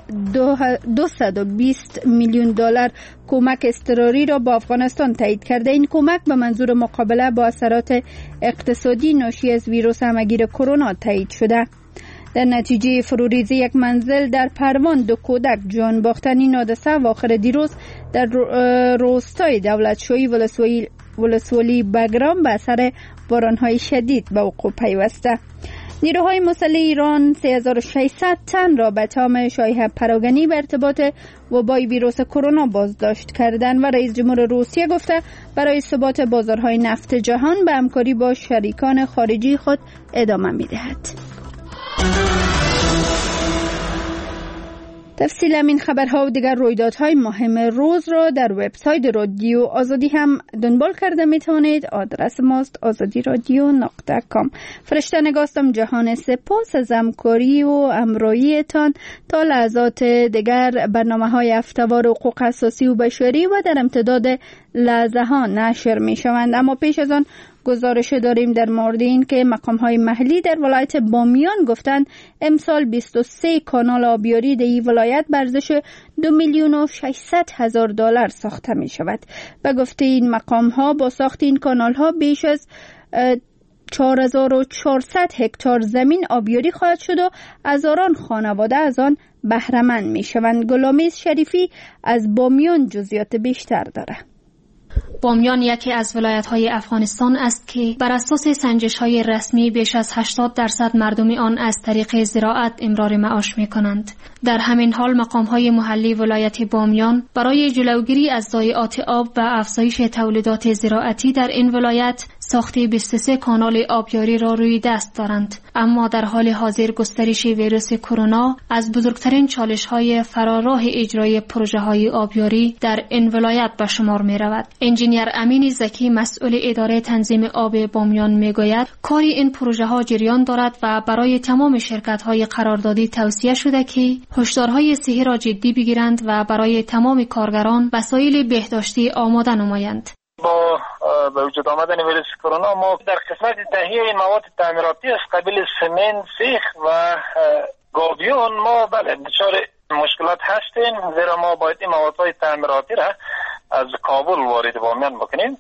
220 میلیون دلار کمک اضطراری را با افغانستان تایید کرده. این کمک به منظور مقابله با اثرات اقتصادی ناشی از ویروس همگیر کرونا تایید شده. در نتیجه فروریزی یک منزل در پروان 2 کودک جان باختند. این حادثه اواخر دیروز در روستای دولتشاهی ولسوالی بگرام به اثر بارانهای شدید به وقوع پیوسته. نیروهای مسلح ایران 3600 تن را به تهم شایعه پراگنی به ارتباط وبای ویروس کرونا بازداشت کردند و رئیس جمهور روسیه گفته برای ثبات بازارهای نفت جهان به همکاری با شریکان خارجی خود ادامه می‌دهد. تفصیل این خبرها و دیگر رویدادهای مهم روز را در وبسایت رادیو آزادی هم دنبال کرده می توانید. آدرس ماست azadiradio.com. فرشته نگاستم جهان سپاس از همکاری و همراهیتان. تا لحظات دیگر برنامه‌های هفته‌وار حقوق اساسی و بشری و در امتداد لحظه ها نشر می شوند. اما پیش از آن گزارش داریم در مورد این که مقام‌های محلی در ولایت بامیان گفتند امسال 23 کانال آبیاری در این ولایت به ارزش 2,600,000 دلار ساخته می شود. به گفته این مقام‌ها با ساخت این کانال‌ها بیش از 4400 هکتار زمین آبیاری خواهد شد و هزاران خانواده از آن بهره مند می شوند. گلامیز شریفی از بامیان جزئیات بیشتر دارد. بامیان یکی از ولایت‌های افغانستان است که بر اساس سنجش‌های رسمی بیش از 80% مردم آن از طریق زراعت امرار معاش می‌کنند. در همین حال مقام‌های محلی ولایت بامیان برای جلوگیری از ضایعات آب و افزایش تولیدات زراعتی در این ولایت ساخت 23 کانال آبیاری را روی دست دارند. اما در حال حاضر گسترش ویروس کرونا از بزرگترین چالش‌های فراراه اجرای پروژه‌های آبیاری در این ولایت به شمار می‌رود. انجینیر امین زکی مسئول اداره تنظیم آب بامیان میگوید کار این پروژه ها جریان دارد و برای تمام شرکت های قراردادی توصیه شده که هشدارهای صحی را جدی بگیرند و برای تمام کارگران وسایل بهداشتی آماده نمایند. با به وجود آمدن ویروس کرونا ما در قسمت تهیه مواد تعمیراتی از قبیل سمنت، سیخ و گاویون ما دچار مشکلات هستیم، زیرا ما باید این موادهای تعمیراتی را از کابل وارد بامیان بکنیم.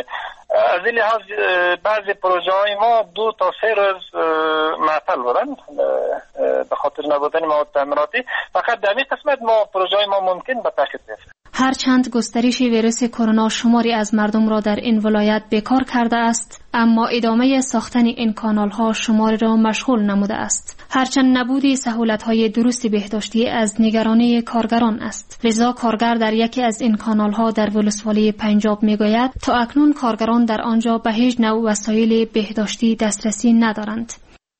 از این لحاظ بعضی پروژه های ما 2 تا 3 روز معطل بودند به خاطر نبودن مواد تعمیراتی. فقط در این قسمت ما پروژه های ما ممکن به تاخیر بیفته. هرچند گسترش ویروس کرونا شماری از مردم را در این ولایت بیکار کرده است، اما ادامه ساختن این کانال ها شماری را مشغول نموده است. هرچند نبود سهولت های درست بهداشتی از نگرانی کارگران است. لذا کارگر در یکی از این کانال ها در ولسوالی پنجاب میگوید تا اکنون کارگران در آنجا به هیچ نوع وسایل بهداشتی دسترسی ندارند.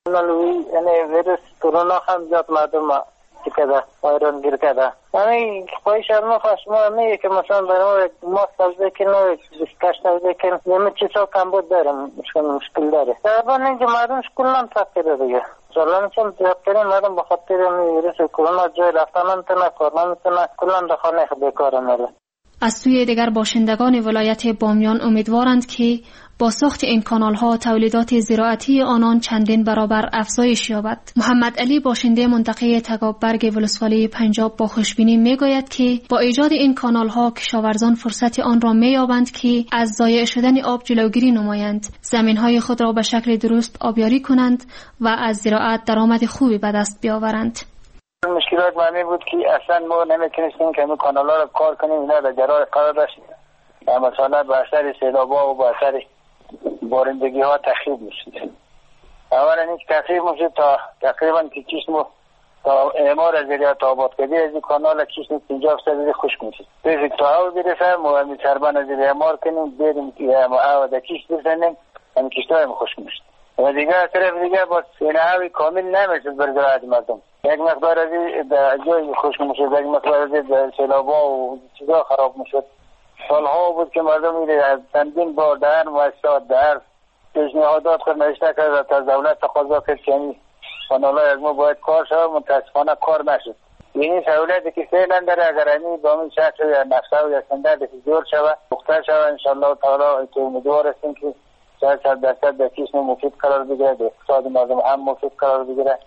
یعنی ویروس کرونا هم زیاد مردم کرده وایران گیر کرده. یعنی خواهش از ما خواهش میگه که مثلا برای ما سازده که نوی بسکشت سازده که نمی چیزا کمبود دارم مشکل داره. در اینجا مردم شکل نم تقیره دیگه. جالانه چون زیادترین مردم بخاطر ویروس کرونا جای رفتن نمیتونه کار نمیتونه کلان در خانه بیکاره میره. از سوی دیگر باشندگان ولایت بامیان امیدوارند که با ساخت این کانال ها تولیدات زراعتی آنان چندین برابر افزایش یابد. محمد علی باشنده منطقه تگابرگ ولسوالی پنجاب با خوشبینی میگوید که با ایجاد این کانال ها کشاورزان فرصت آن را مییابند که از ضایع شدن آب جلوگیری نمایند، زمین های خود را به شکل درست آبیاری کنند و از زراعت درآمد خوبی به دست بیاورند. مشکلات معنی بود که اصلا ما نمیتونستیم که این کانال ها را کار کنیم، اینا در جرار قرار داشتیم. مثلا به اثر سیلاب‌ها و به اثر بارندگی ها تخریب میشد. اولا این تخریب میشد تا تقریبا که چشم تا اعمار از زراعت آباد کردی از این کانال چشم 50% خشک میشد. پیش تا او برسه ما همین سربان از اعمار کنیم بریم که او در کشت بزنیم همین کشت‌های خشک میشد. و دیگه از طرف دیگه با سینه‌های کامل نمیشد بر زراعت مردم. یک مقدار از جای خشک میشد، یک مقدار از سیلاب‌ها و چیزا خراب میشد. سالها بود که مردم میره از چندین بار در مؤسسات در پیشنهادات خود نوشته کرد تا دولت تقاضا کرد که این کانال‌های از ما باید کار شود، متاسفانه کار نشد. این سهولتی که فعلا داره اگر این با این شخص یا نفسه یا سندر جور شود دختر شود انشالله تعالی که امیدوار هستیم که 100% در کشور مفید قرار بگیره، در اقتصاد مردم هم مفید قرار بگیره.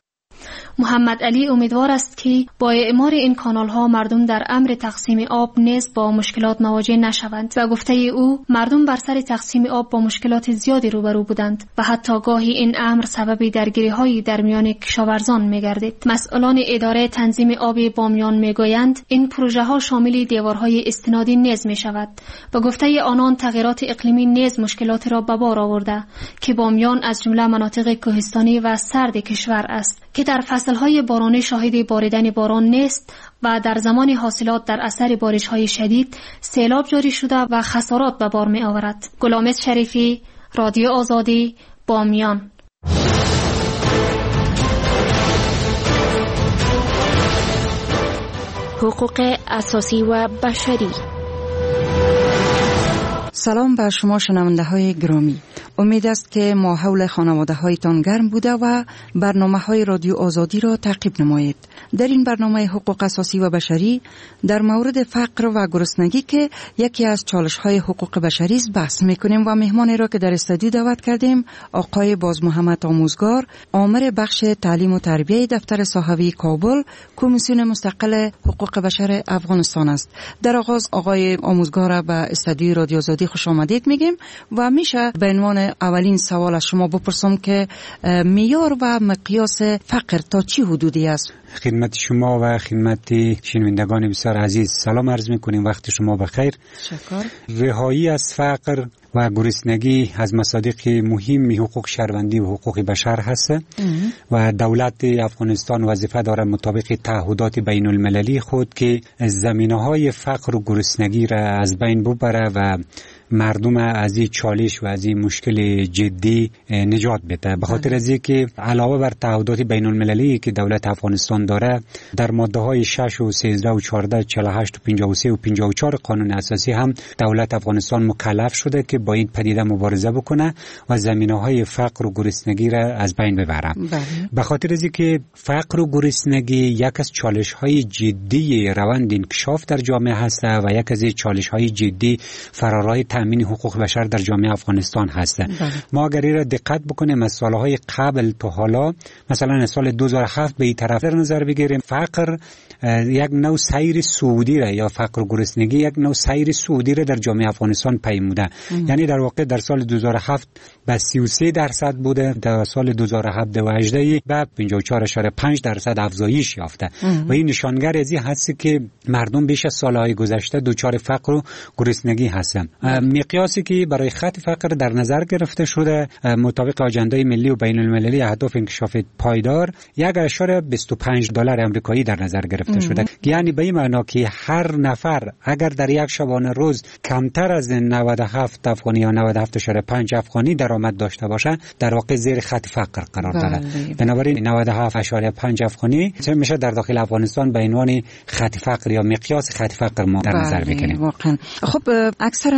محمد علی امیدوار است که با اعمار این کانال ها مردم در امر تقسیم آب نیز با مشکلات مواجه نشوند و گفته او مردم بر سر تقسیم آب با مشکلات زیادی روبرو بودند و حتی گاهی این امر سبب درگیری‌های در میان کشاورزان می‌گردید. مسئولان اداره تنظیم آب بامیان میگویند این پروژه ها شامل دیوارهای استنادی نیز می‌شود و گفته آنان تغییرات اقلیمی نیز مشکلات را به بار آورده که بامیان از جمله مناطق کوهستانی و سرد کشور است که در فصلهای بارانی شاهد باریدن باران نیست و در زمان حاصلات در اثر بارش‌های شدید سیلاب جاری شده و خسارات به بار می آورد. گلامت شریفی، رادیو آزادی، بامیان. حقوق اساسی و بشری. سلام بر شما شنونده های گرامی. امید است که ما حول خانواده هایتان گرم بوده و برنامه های رادیو آزادی را تعقیب نمایید. در این برنامه حقوق اساسی و بشری در مورد فقر و گرسنگی که یکی از چالش های حقوق بشری است بحث میکنیم و مهمانی را که در استودیو دعوت کردیم آقای باز محمد آموزگار، آمر بخش تعلیم و تربیه دفتر صحوی کابل، کمیسیون مستقل حقوق بشر افغانستان است. در آغاز آقای آموزگار را به استودیو رادیو آزادی خوش آمدید میگیم و میشه به عنوان اولین سوال از شما بپرسم که معیار و مقیاس فقر تا چه حدودی است؟ خدمت شما و خدمت شنوندگان بسیار عزیز سلام عرض میکنیم، وقت شما بخیر. شکر. رهایی از فقر و گرسنگی از مصادیق مهم حقوق شهروندی و حقوق بشر هست و دولت افغانستان وظیفه داره مطابق تعهدات بین المللی خود که زمینه‌های فقر و گرسنگی را از بین ببره و مردم از این چالش و از این مشکل جدی نجات بده. به خاطر از اینکه علاوه بر تعهدات بین المللی که دولت افغانستان داره در ماده های 6 و 13 و 14 48 و 53 و 54 قانون اساسی هم دولت افغانستان مکلف شده که با این پدیده مبارزه بکنه و زمینه‌های فقر و گرسنگی را از بین ببره. به خاطر از اینکه فقر و گرسنگی یک از چالش‌های جدی روند انکشاف در جامعه هست و یک از چالش‌های جدی فرارای تامین حقوق بشر در جامعه افغانستان هست. ما اگر این را دقت بکنیم از سالهای قبل تا حالا، مثلا از سال 2007 به این طرف در نظر بگیریم، فقر یک نوع سیر سعودی را یا فقر و گرسنگی یک نوع سیر سعودی را در جامعه افغانستان پیموده. یعنی در واقع در سال 2007 به 33% بوده، در سال 2018 به 54.5% افزایش یافته و این نشانگر از این هست که مردم بیش از سالهای گذشته دچار فقر و گرسنگی هستند. مقیاسی که برای خط فقر در نظر گرفته شده مطابق آژاندای ملی و بین المللی اهداف انکشاف پایدار $1.25 آمریکایی در نظر گرفته شده. یعنی به این معنا که هر نفر اگر در یک شبانه روز کمتر از 97 افغانی یا 97.5 افغانی درآمد داشته باشه در واقع زیر خط فقر قرار دارد. بنابراین 97.5 افغانی میشه در داخل افغانستان به عنوان خط فقر یا مقیاس خط فقر ما در نظر بگیریم. واقعا. خب اکثرا منابع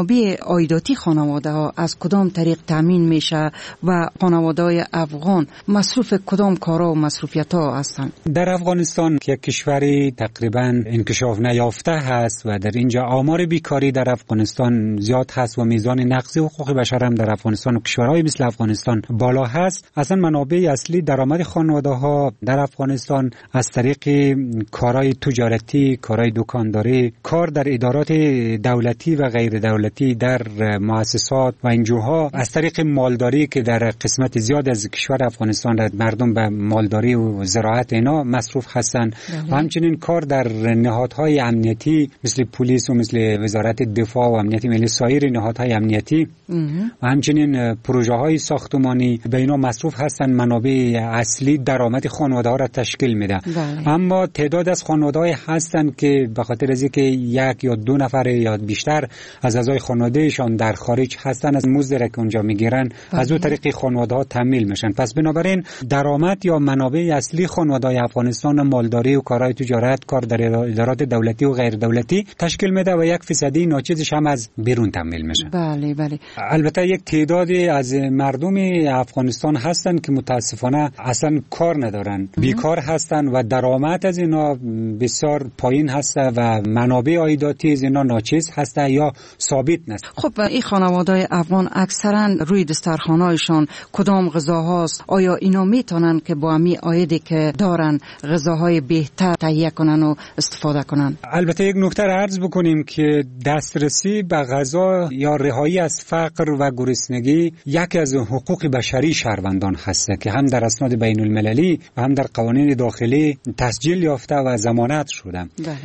منابع عایداتی خانواده ها از کدام طریق تامین میشه و خانواده های افغان مصروف کدام کارا و مصروفیت ها هستند؟ در افغانستان که کشوری تقریبا انکشاف نیافته هست و در اینجا آمار بیکاری در افغانستان زیاد هست و میزان نقض حقوق بشر هم در افغانستان و کشورهای مثل افغانستان بالا هست، اصلا منابع اصلی درآمد خانواده ها در افغانستان از طریق کارهای تجارتی، کارهای دکانداری، کار در ادارات دولتی و غیر دولتی، در مؤسسات و انجوها، از طریق مالداری که در قسمت زیاد از کشور افغانستان مردم به مالداری و زراعت اینا مصروف هستند و همچنین کار در نهادهای امنیتی مثل پلیس و مثل وزارت دفاع و امنیت ملی، سایر نهادهای امنیتی و همچنین پروژه های ساختمانی به اینا مصروف هستند. منابع اصلی درآمد خانواده ها را تشکیل میده. اما تعداد از خانواده های هستند که به خاطر از اینکه یک یا دو نفر یا بیشتر از اعضای خانوادهشان در خارج هستند، از مزد را که اونجا میگیرن از اون طریق خانواده ها تامین میشن. پس بنابراین درآمد یا منابع اصلی خانواده های افغانستان مالداری و کارهای تجارت، کار در ادارات دولتی و غیر دولتی تشکیل میده و 1% ناچیزش هم از بیرون تامین میشه. بله بله. البته یک تعدادی از مردم افغانستان هستند که متاسفانه اصلا کار ندارن، بیکار هستند و درآمد از اینا بسیار پایین هست و منابع عایداتی از اینا ناچیز هست یا ثابت نیست. خب این خانواده‌های افغان اکثرا روی دسترخوان‌هایشان کدام غذاهاست؟ آیا اینا میتونن که با همین عایدی که دارن غذاهای بهتر تهیه کنن و استفاده کنن؟ البته یک نکته را عرض بکنیم که دسترسی به غذا یا رهایی از فقر و گرسنگی یکی از حقوق بشری شهروندان هست که هم در اسناد بین المللی و هم در قوانین داخلی تسجیل یافته و ضمانت شده.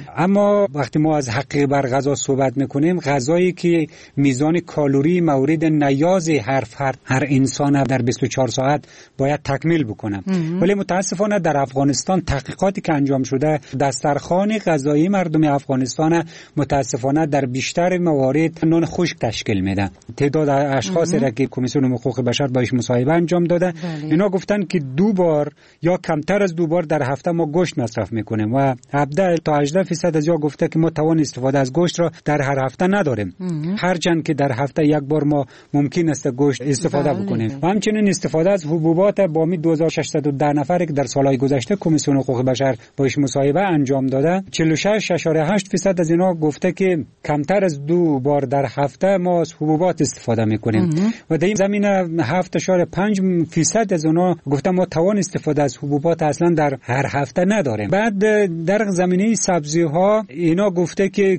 اما وقتی ما از حق بر غذا صحبت میکنیم، غذایی که میزان کالری مورد نیاز هر فرد، هر انسان در 24 ساعت باید تکمیل بکنه. ولی متاسفانه در افغانستان تحقیقاتی که انجام شده، دسترخوان غذایی مردم افغانستان متاسفانه در بیشتر موارد نان خشک تشکیل میده. تعداد اشخاصی را که کمیسیون حقوق بشر باهاش مصاحبه انجام داده، اینا گفتن که 2 بار یا کمتر از 2 بار در هفته ما گوشت مصرف میکنیم و 17 تا 18% از یا گفته که ما توان استفاده از گوشت را در هر هفته نداریم. هرچند که در هفته یک بار ما ممکن است گوشت استفاده بکنیم. و همچنین استفاده از حبوبات با 2610 نفری که در سالهای گذشته کمیسیون حقوق بشر باهاش مصاحبه انجام داده، 46.8% از اینا گفته که کمتر از 2 بار در هفته ما از حبوبات استفاده میکنیم و در این زمینه 7.5% از اونا گفتن ما توان استفاده از حبوبات اصلا در هر هفته نداریم. بعد در زمینه سبزی ها اینا گفته که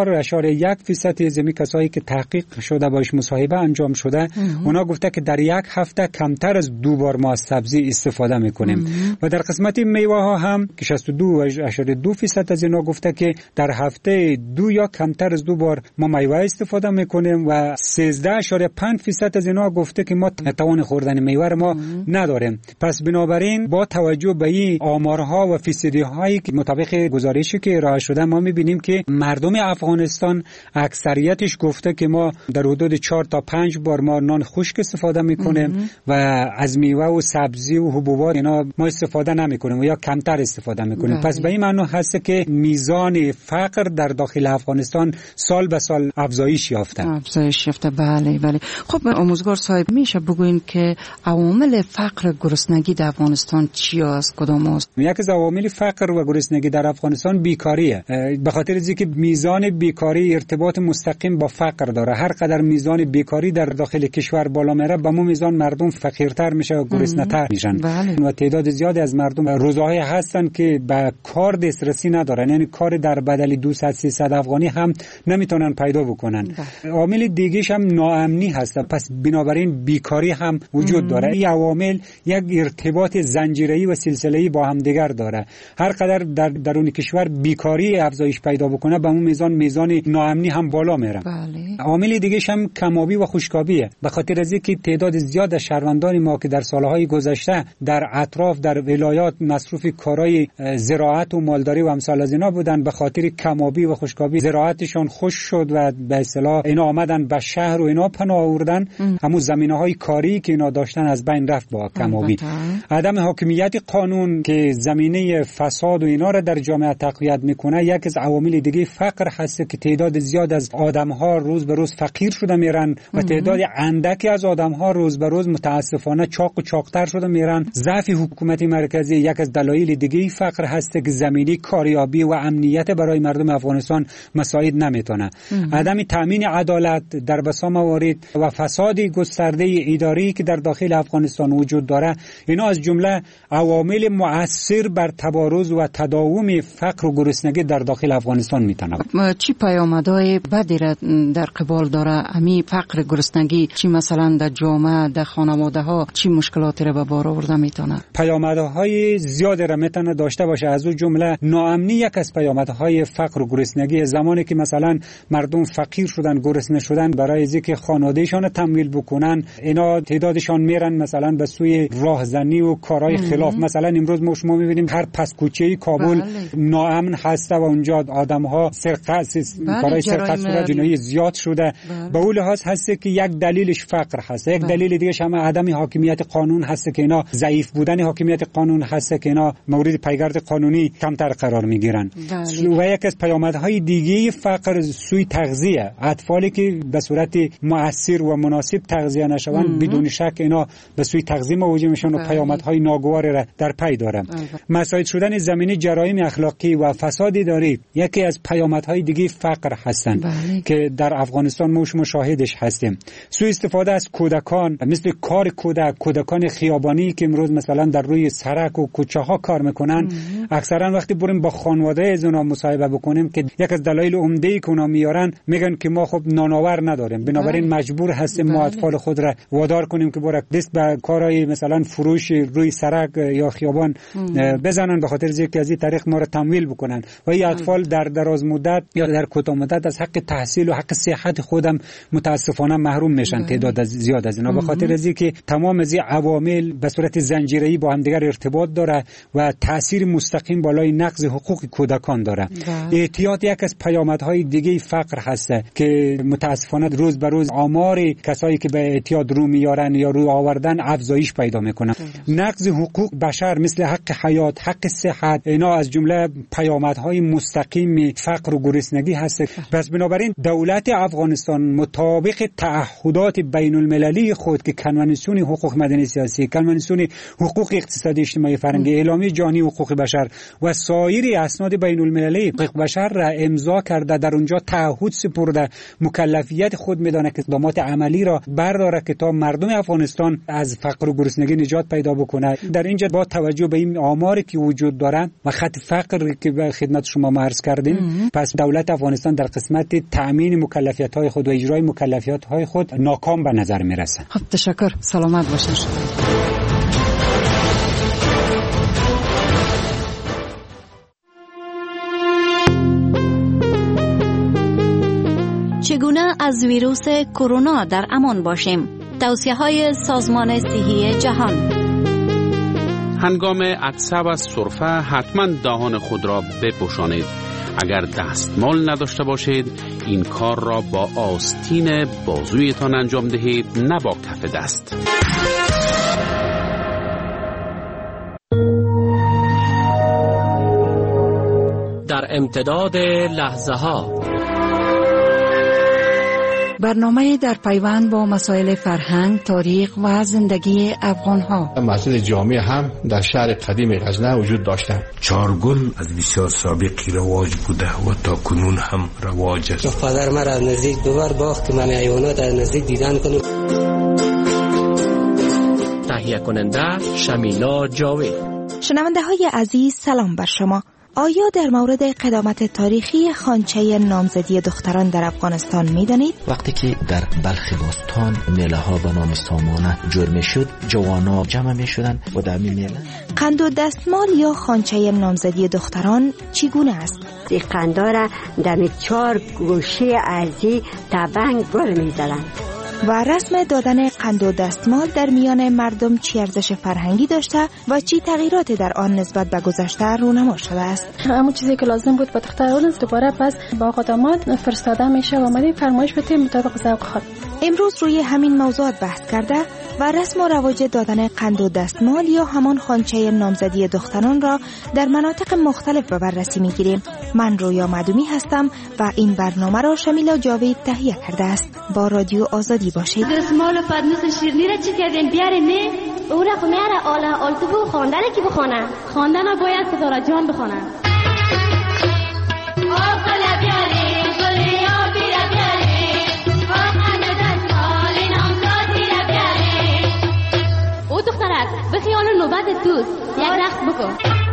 34.1% از کسایی که تحقیق شده باش مصاحبه انجام شده، اونا گفته که در یک هفته کمتر از 2 بار ما از سبزی استفاده میکنیم. و در قسمت میوه ها هم که 62.2% از اینا گفته که در هفته 2 یا کمتر از 2 بار ما میوه استفاده میکنیم و 13.5% از اینا گفته که ما توان خوردن میوه ما نداریم. پس بنابراین با توجه به این آمارها و فیصدی هایی که مطابق گزارشی که ارائه شده ما میبینیم که مردم افغانستان اکثریتش گفته که ما در حدود 4 تا 5 بار ما نان خشک استفاده میکنیم و از میوه و سبزی و حبوبات اینا ما استفاده نمیکنیم و یا کمتر استفاده میکنیم. پس به این معنی هست که میزان فقر در داخل افغانستان سال به سال افزایش یافته. بله بله. خب آموزگار صاحب میشه بگوین که عوامل فقر گرسنگی در افغانستان چی است، کدام است؟ یکی از عوامل فقر و گرسنگی در افغانستان بیکاریه. به خاطر اینکه میزان بیکاری ارتباط مستقیم با فقر داره. هر قدر میزان بیکاری در داخل کشور بالا میره، به اون میزان مردم فقیرتر میشه و گرسنه‌تر میشن. و تعداد زیادی از مردم روزهای هستن که به کار دسترسی ندارن، یعنی کار در بدل 200-300 افغانی هم نمیتونن پیدا بکنن. عامل دیگه‌ش هم ناامنی هست. پس بنابراین بیکاری هم وجود داره. این عوامل یک ارتباط زنجیره‌ای و سلسله‌ای با هم دیگر داره. هر قدر در درون کشور بیکاری افزایش پیدا بکنه، به اون میزان ناامنی هم بالا میره. عامل دیگه‌ش هم کمابی و خشکابیه. به خاطر از اینکه تعداد زیاد از شهروندان ما که در سالهای گذشته در اطراف در ولایات مصروف کارهای زراعت و مالداری و امثال از اینا بودن، به خاطر کمابی و خشکابی زراعتشون خشک شد و به اصطلاح اینا آمدن به شهر و اینا پناه آوردن. همون زمینه‌های کاری که اینا داشتن از بین رفت با کمابی. عدم حاکمیت قانون که زمینه فساد و اینا را در جامعه تقویت میکنه، یک از عوامل دیگه فقر هست که تعداد زیاد از آدم‌ها ها روز به روز فقیر شده میرن و تعداد اندکی از آدم ها روز به روز متاسفانه چاق و چاقتر شده میرن. ضعف حکومت مرکزی یک از دلایل دیگه فقر هست که زمینی کاریابی و امنیت برای مردم افغانستان مساعد نمیتونه. عدم تامین عدالت در بسا موارد و فساد گسترده اداری که در داخل افغانستان وجود داره، اینا از جمله عوامل مؤثر بر تبارز و تداوم فقر و گرسنگی در داخل افغانستان میتونه. چی پیامدهای بدی را در قبال داره امی فقر گرسنگی؟ چی مثلا در جامعه، در خانواده ها چی مشکلاتی را به بار آورده میتونه؟ پیامدهای زیادی را میتونه داشته باشه. از اون جمله ناامنی یک از پیامدهای فقر و گرسنگی. زمانی که مثلا مردم فقیر شدن، گرسنه شدن، برای اینکه خانوادهشان تمویل بکنن اینا تعدادشان میرن مثلا به سوی راهزنی و کارهای خلاف. مثلا امروز ما شما میبینیم هر پس کوچه کابل ناامن هست و اونجا آدم‌ها کارهای سرقت و جنایی زیاد شده. به اون لحاظ هست که یک دلیلش فقر هست، یک دلیل دیگه هم عدم حاکمیت قانون هست که اینا ضعیف بودن حاکمیت قانون هست که اینا مورد پیگرد قانونی کمتر قرار میگیرن. و یک از پیامدهای دیگه فقر سوی تغذیه. اطفالی که به صورت مؤثر و مناسب تغذیه نشوند بدون شک اینا به سوی تغذیه مواجه میشن و پیامدهای ناگواری را در پی داره. مساعد شدن زمینی جرایم اخلاقی و فساد اداری یکی از پیامدهای دیگه فقر هستند که در افغانستان ما شاهدش هستیم. سوء استفاده از کودکان، مثل کار کودکان خیابانی که امروز مثلا در روی سرک و کوچه ها کار میکنن. اکثرا وقتی بریم با خانواده از اونا مصاحبه بکنیم که یک از دلایل عمده که اونا میارن میگن که ما خب نانآور نداریم، بنابراین مجبور هستیم ما اطفال خود را وادار کنیم که برک دست به کارهای مثلا فروش روی سرک یا خیابان بزنن، به خاطر اینکه از این طریق ما را تمویل بکنن و این اطفال در دراز مدت یا در کوتاه مدت از حق تحصیل و حق صحت خودم متاسفانه محروم میشن. تعداد زیاد از اینا به خاطر اینکه تمام از این عوامل به صورت زنجیره‌ای با هم دیگر ارتباط داره و تاثیر مستقیم بالای نقض حقوق کودکان داره. اعتیاد یک از پیامدهای دیگه فقر هست که متاسفانه روز به روز آمار کسایی که به اعتیاد رو میارن یا رو آوردن افزایش پیدا میکنه. نقض حقوق بشر مثل حق حیات، حق صحت، اینا از جمله پیامدهای مستقیم فقر و گرسنگی هست. پس بنابراین دولت افغانستان مطابق تعهدات بین المللی خود که کنوانسیون حقوق مدنی سیاسی، کنوانسیون حقوق اقتصادی اجتماعی فرهنگی، اعلامیه جهانی حقوق بشر و سایر اسناد بین المللی حقوق بشر را امضا کرده، در اونجا تعهد سپرده، مکلفیت خود میدانه که اقدامات عملی را برداره که تا مردم افغانستان از فقر و گرسنگی نجات پیدا بکنه. در اینجا با توجه به این آماری که وجود داره و خط فقر که به خدمت شما عرض کردیم، پس دولت افغانستان در قسمت تأمین مکلفیت‌های خود و اجرای مکلفیت‌های خود ناکام به نظر میرسه. خب تشکر، سلامت باشید. چگونه از ویروس کرونا در امان باشیم؟ توصیه‌های سازمان صحی جهان. هنگام عطسه و سرفه حتما دهان خود را بپوشانید. اگر دستمال نداشته باشید این کار را با آستین بازویتان انجام دهید، نه با کف دست. در امتداد لحظه ها برنامه در پیوند با مسائل فرهنگ، تاریخ و زندگی افغان‌ها. مسجد جامع هم در شهر قدیم غزنه وجود داشته. چارگل از بسیار سابقی رواج بوده و تا کنون هم رواج است. پدر مرا از نزدیک دوبار باخت که من حیوانات از نزدیک دیدن کنم. تهیه کننده شمیلا جاوید. شنونده های عزیز سلام بر شما. آیا در مورد قدامت تاریخی خوانچه نامزدی دختران در افغانستان می دانید؟ وقتی که در بلخ باستان میله ها به نام سامانه جرم شد، جوانا جمع می شدن و در می میله. قند و دستمال یا خوانچه نامزدی دختران چگونه است؟ این قندا را در 4 گوشه ارزی تبنگ گل می زدن. و رسم دادن قند و دستمال در میان مردم چی ارزش فرهنگی داشته و چی تغییراتی در آن نسبت به گذشته رونما شده است؟ همون چیزی که لازم بود به دختر اولنز دوباره پس با خدمات فرستاده میشه و مدی فرمایش بتیم مطابق ذوق خود. امروز روی همین موضوعات بحث کرده و رسم و رواج دادن قند و دستمال یا همان خوانچه نامزدی دختران را در مناطق مختلف به بررسی میگیریم. من رویا مدومی هستم و این برنامه را شمیلا جاوید تهیه کرده است. با رادیو آزادی باشید. دستمال و پدنوس شیرنی را چی کردین بیاره نه؟ او را خمیاره آلتبو خواندن کی بخونه؟ خواندن را باید ستاره جان بخونه. او دخترک بخیال نوبت دوست یک رقص بکن.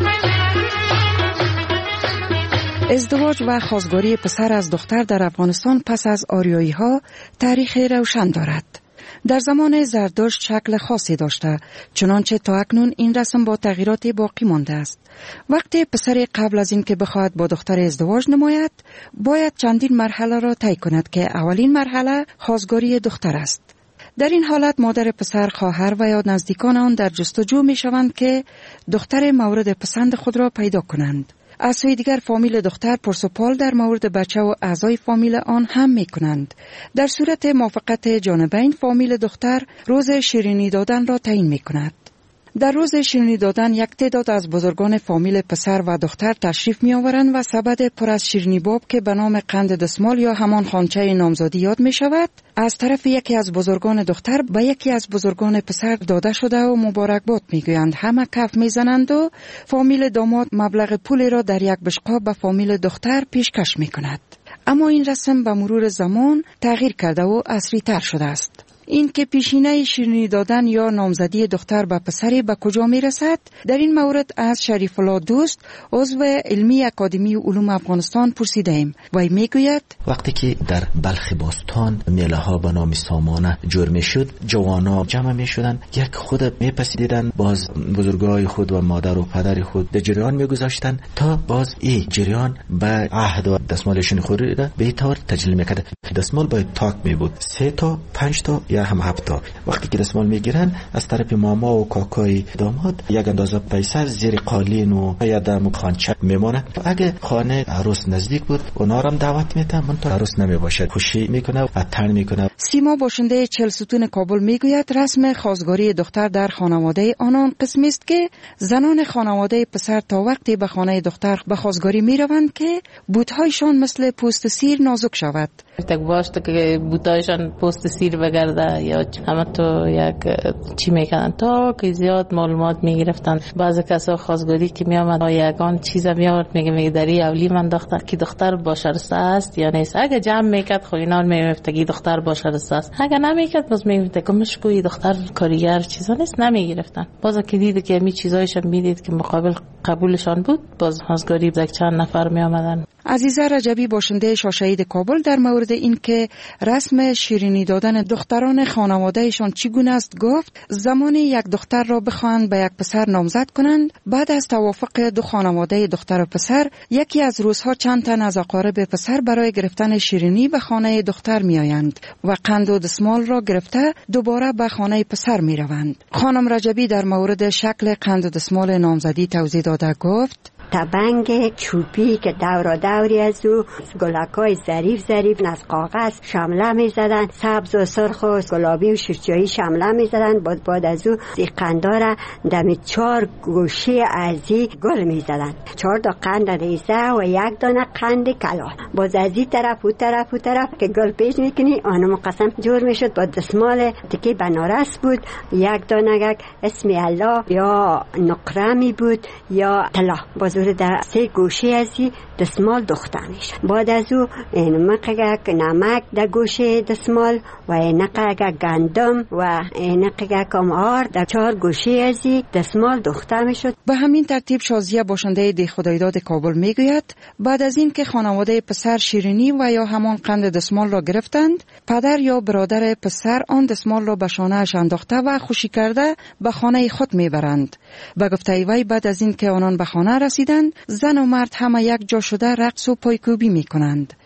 ازدواج و خواستگاری پسر از دختر در افغانستان پس از آریایی ها تاریخ روشن دارد. در زمان زردشت شکل خاصی داشته، چنانچه تا اکنون این رسم با تغییرات باقی مانده است. وقتی پسر قبل از اینکه بخواهد با دختر ازدواج نماید، باید چندین مرحله را طی کند که اولین مرحله خواستگاری دختر است. در این حالت مادر پسر، خواهر و یا نزدیکان آن در جستجو می شوند که دختر مورد پسند خود را پیدا کنند. از سوی دیگر فامیل دختر پرسپال در مورد بچه و اعضای فامیل آن هم می کنند. در صورت موافقت جانبین فامیل دختر روز شیرینی دادن را تعیین می کند. در روز شیرینی دادن یک تعداد از بزرگان فامیل پسر و دختر تشریف می آورند و سبد پر از شیرینی باب که به نام قند دستمال یا همان خوانچه نامزادی یاد می شود، از طرف یکی از بزرگان دختر به یکی از بزرگان پسر داده شده و مبارکباد می گویند. همه کف می زنند و فامیل داماد مبلغ پولی را در یک بشقاب به فامیل دختر پیشکش می کند. اما این رسم به مرور زمان تغییر کرده و عصری تر شده است. این که پیشینه شیرینی دادن یا نامزدی دختر به پسری به کجا می رسد؟ در این مورد از شریف الله دوست، عضو علمی اکادمی علوم افغانستان پرسیده ایم. وی می گوید وقتی که در بلخ باستان میله ها به نام سامانه جرم شد، جوانا جمع می شدن، یک خود می پسیدن، باز بزرگای خود و مادر و پدر خود در جریان می گذاشتن تا باز این جریان به عهد و دستمالشون خورده به طور تجلیل می کرده. دستمال باید تاک می بود، 3 تا 5 تا یا هم 7 تا. وقتی که دستمال میگیرن از طرف ماما و کاکای داماد یک اندازه پیسه زیر قالین و یا دم خانچه میمونه. اگه خانه عروس نزدیک بود اونا هم دعوت میتن، منتها عروس نمیباشه، خوشی میکنه و تن میکنه. سیما باشنده 40 ستون کابل میگوید رسم خواستگاری دختر در خانواده آنان قسمی است که زنان خانواده پسر تا وقتی به خانه دختر به خواستگاری میروند که بوتهایشان مثل پوست سیر نازک شود. tak باشه که بوتایشان پوست سیر بگرده یا همه تو یک چی میکنن تا که زیاد معلومات میگرفتن. بعضی کسا خواستگاری که میامد یگان چیزا میاد میگه دری اولی من دختر کی دختر با شرسته است یا نیست. اگه جمع میکرد خو اینا میگفت که دختر با شرسته است، اگه نمیکرد باز میگفت که مشکوی دختر کاریگر چیزا نیست، نمیگرفتن. باز که دید که می چیزایشان میدید که مقابل قبولشان بود، باز خواستگاری یک چند نفر میامدن. عزیزه رجبی باشنده شاشهید کابل در مورد این که رسم شیرینی دادن دختران خانوادهشان چگونه است گفت زمانی یک دختر را بخواهند به یک پسر نامزد کنند، بعد از توافق دو خانواده دختر و پسر یکی از روزها چند تن از اقارب پسر برای گرفتن شیرینی به خانه دختر می آیند و قند و دستمال را گرفته دوباره به خانه پسر می روند. خانم رجبی در مورد شکل قند و دستمال نامزدی توضیح داده گفت تبنگ چوبی که دورا دوری از او گلکای ظریف از کاغذ شمله می زدن، سبز و سرخ و گلابی و شرچایی شمله می زدن. بعد از او این قندا دم 4 گوشه ازی گل می زدن، 4 تا قند ریزه و 1 دانه قند کلان. باز از این طرف و طرف که گل پیش میکنی آنو مقسم جور می شد. با دستمال تکی بنارس بود، 1 دانه اسم الله یا نقرمی بود یا طلا. باز در 3 گوشه ازی دستمال دخته میشه. بعد از او اینقدر نمک در گوشه دستمال و اینقدر گندم و اینقدر کمار در 4 گوشه ازی دستمال دخته میشد. به همین ترتیب شازیه باشنده ده خدایداد کابل میگوید بعد از این که خانواده پسر شیرینی و یا همان قند دستمال را گرفتند، پدر یا برادر پسر آن دستمال را به شانه‌اش انداخته و خوشی کرده به خانه خود میبرند. به گفته وی بعد از این که آنان به خانه رسیدند، زن و مرد همه یک جا شده رقص و پایکوبی می کنند.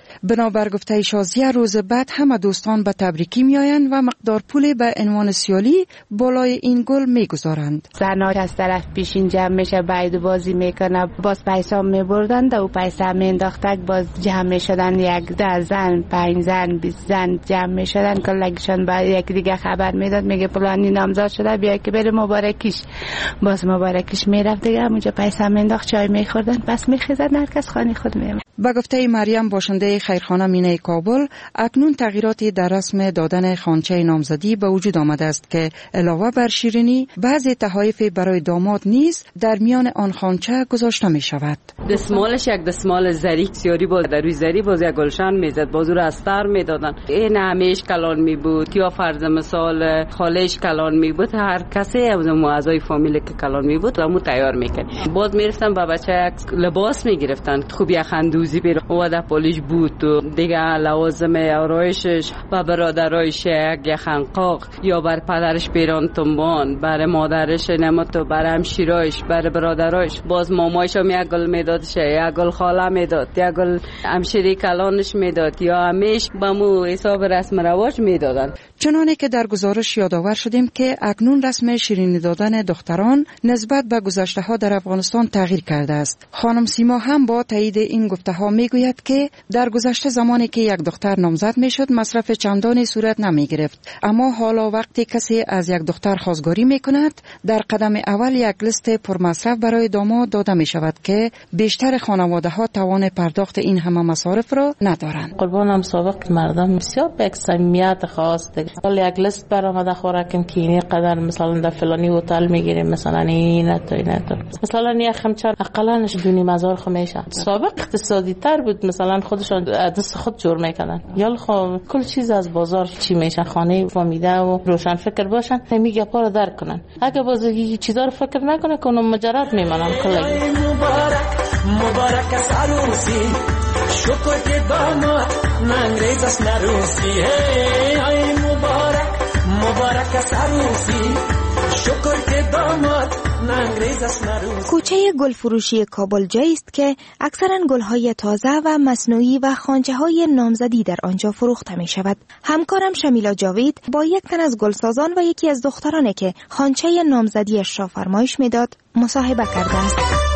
بنابر گفته شازیه روز بعد همه دوستان به تبریکی میآیند و مقدار پول به عنوان سیالی بالای این گل میگذارند. زنها از طرف پیشین جمع میشه باید بازی میکنه، باز پیسا میبردند و پیسا مینداختک، باز جمع میشدن 10 زن 5 زن 20 زن جمع میشدن، کلگشان با یک دیگه خبر میداد میگه فلانی نامزد شده بیا که بره مبارکیش، باز مبارکیش میرفت دیگه اونجا پیسا مینداخت، چای میخوردن بس میخیزن هر کس خانه خود میمون. با گفته مریم باشنده خیرخانه مینه کابل اکنون تغییراتی در رسم دادن خوانچه نامزدی به وجود آمده است که علاوه بر شیرینی بعضی تحایف برای داماد نیز در میان آن خوانچه گذاشته می شود. دستمالش یک دستمال زری سیاری بود، در روی زری باز یک گلشن میزد، باز رو استر میدادن. این همیش کلان می بود یا فرض مثال خالش کلان می بود، هر کسی از اعضای فامیل که کلان می بود و مو تیار میکرد. باز میرفتن با بچه لباس میگرفتن، خوب یک خندوزی بیر و در پولیش بود و دیگه لوازم آرایشش و برادرایش یک خنقاق یا بر پدرش پیران تنبان، بر مادرش نمتو، بر همشیرایش، بر برادرایش باز مامایش هم یک گل میداد، یک گل خاله میداد، یک گل همشیری کلانش میداد یا همیش با مو حساب رسم رواج میدادن. چنانه که در گزارش یادآور شدیم که اکنون رسم شیرینی دادن دختران نسبت به گذشته ها در افغانستان تغییر کرده است. خانم سیما هم با تایید این گفته ها میگوید که در گذشته زمانی که یک دختر نامزد میشد مصرف چندانی صورت نمی گرفت، اما حالا وقتی کسی از یک دختر خواستگاری میکند در قدم اول یک لیست پرمصرف برای داماد داده می شود که بیشتر خانواده ها توان پرداخت این همه مصارف را ندارند. قربانم سابق مردم بسیار به صمیمیت خاص دیگه یک لیست برآمده خوراکم که این قدر مثلا در فلانی هتل میگیریم مثلا این تو مثلا یک خمچار اقلانش دونی مزار خمیشه. سابق اقتصادی تر بود، مثلا خودشون دست خود جور میکنن یا خب کل چیز از بازار چی میشه، خانه فامیده و روشن فکر باشن میگه پارو درک کنن. اگه بازی چیزا رو فکر نکنه که اونم مجرد میمانن. کلی مبارک از عروسی شکر که داماد ننگریز است نروسی. ای مبارک از عروسی شکر که داماد ننگریز است نروسی. کوچه گل فروشی کابل جایی است که اکثرا گل‌های تازه و مصنوعی و خوانچه‌های نامزدی در آنجا فروخته می شود. همکارم شمیلا جاوید با یک تن از گلسازان و یکی از دخترانه که خوانچه نامزدیش را فرمایش میداد مصاحبه کرده است.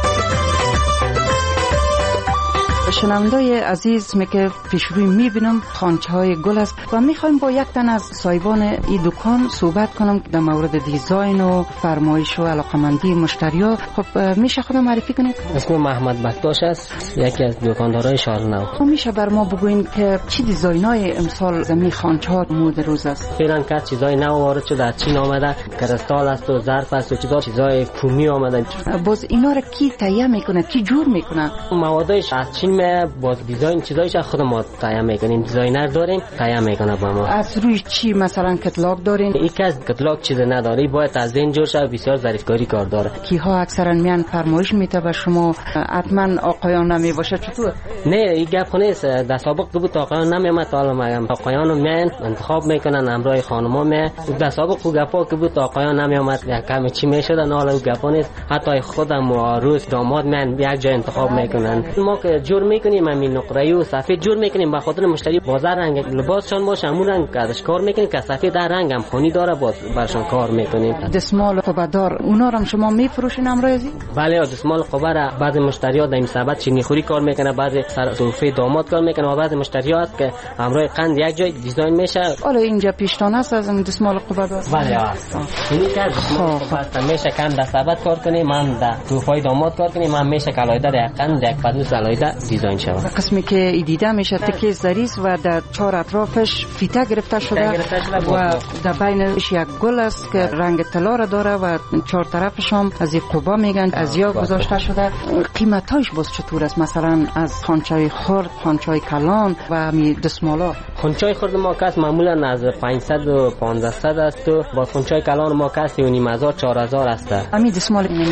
شنوندای عزیز که پیش روی میبینم خوانچه های گل است و میخوایم با یک تن از صاحبان این دکان صحبت کنم در مورد دیزاین و فرمایش و علاقمندی مشتریا. خب میشه خودم معرفی کنید؟ اسمم محمد بکتاش است، یکی از دکاندارای شارنو. خب میشه بر ما بگوین که چی دیزاینای امسال زمین خوانچه ها مورد روز است؟ فعلا که چیزای نو وارد شده، از چین آمده، کرستال است و ظرف است و چیزای کومی آمده. باز اینا را کی تهیه میکنه، کی جور میکنه؟ موادش از چین باز دیزاین چیزایش خود ما تهیه میکنیم، دیزاینر داریم تهیه میکنه با ما. از روی چی مثلا کتلاگ دارین؟ یکی از کتلاگ چیز نداری، باید از این جور شه، بسیار ظریفکاری کار داره. کیها اکثرا میان فرمایش میته به شما؟ حتما آقایان نمیباشه چطور؟ نه این گپ نیست، در سابق بود آقایان نمیامد، حالا میگم آقایان میان انتخاب میکنن همراه خانما می. در سابق خود گپا که بود آقایان نمیامد یک کمی چی میشدن، حالا گپا نیست، حتی خودم و عروس داماد میان یک جای انتخاب میکنن. ما که جور میکنیم همین نقره و سفید جور میکنیم به خاطر مشتری بازار رنگ لباسشون باشه همون رنگ کارش کار میکنیم که سفید در رنگ هم خونی داره باز برشون کار میکنیم. دستمال قبه‌دار اونا رو شما میفروشین امروزی؟ بله دستمال قبه را بعضی مشتری‌ها در این سبد چینی خوری کار میکنه، بعضی سوفه داماد کار میکنه و بعضی مشتری‌ها هست که امروز قند یک جای دیزاین میشه. حالا اینجا پیشتان است از دستمال قبه‌دار؟ بله اینی که دستمال قبه میشه کند در سبد کار کنیم، من در سوفه داماد کار کنیم، من میشه کلایده در قند یک پدوس علایده دیزاین شود. قسمی که دیده میشه تکه زریز و در چهار اطرافش فیته گرفته شده و در بینش یک گل است که رنگ طلا را داره و چهار طرفش هم از این قبا میگن از یا گذاشته شده. قیمتاش باز چطور است؟ مثلا از خوانچه خرد، خوانچه کلان و همین دستمالا؟ خوانچه خرد ما کس معمولا از 500 و 1500 است و با خوانچه کلان ما کس 3500 4000 است. همین دستمال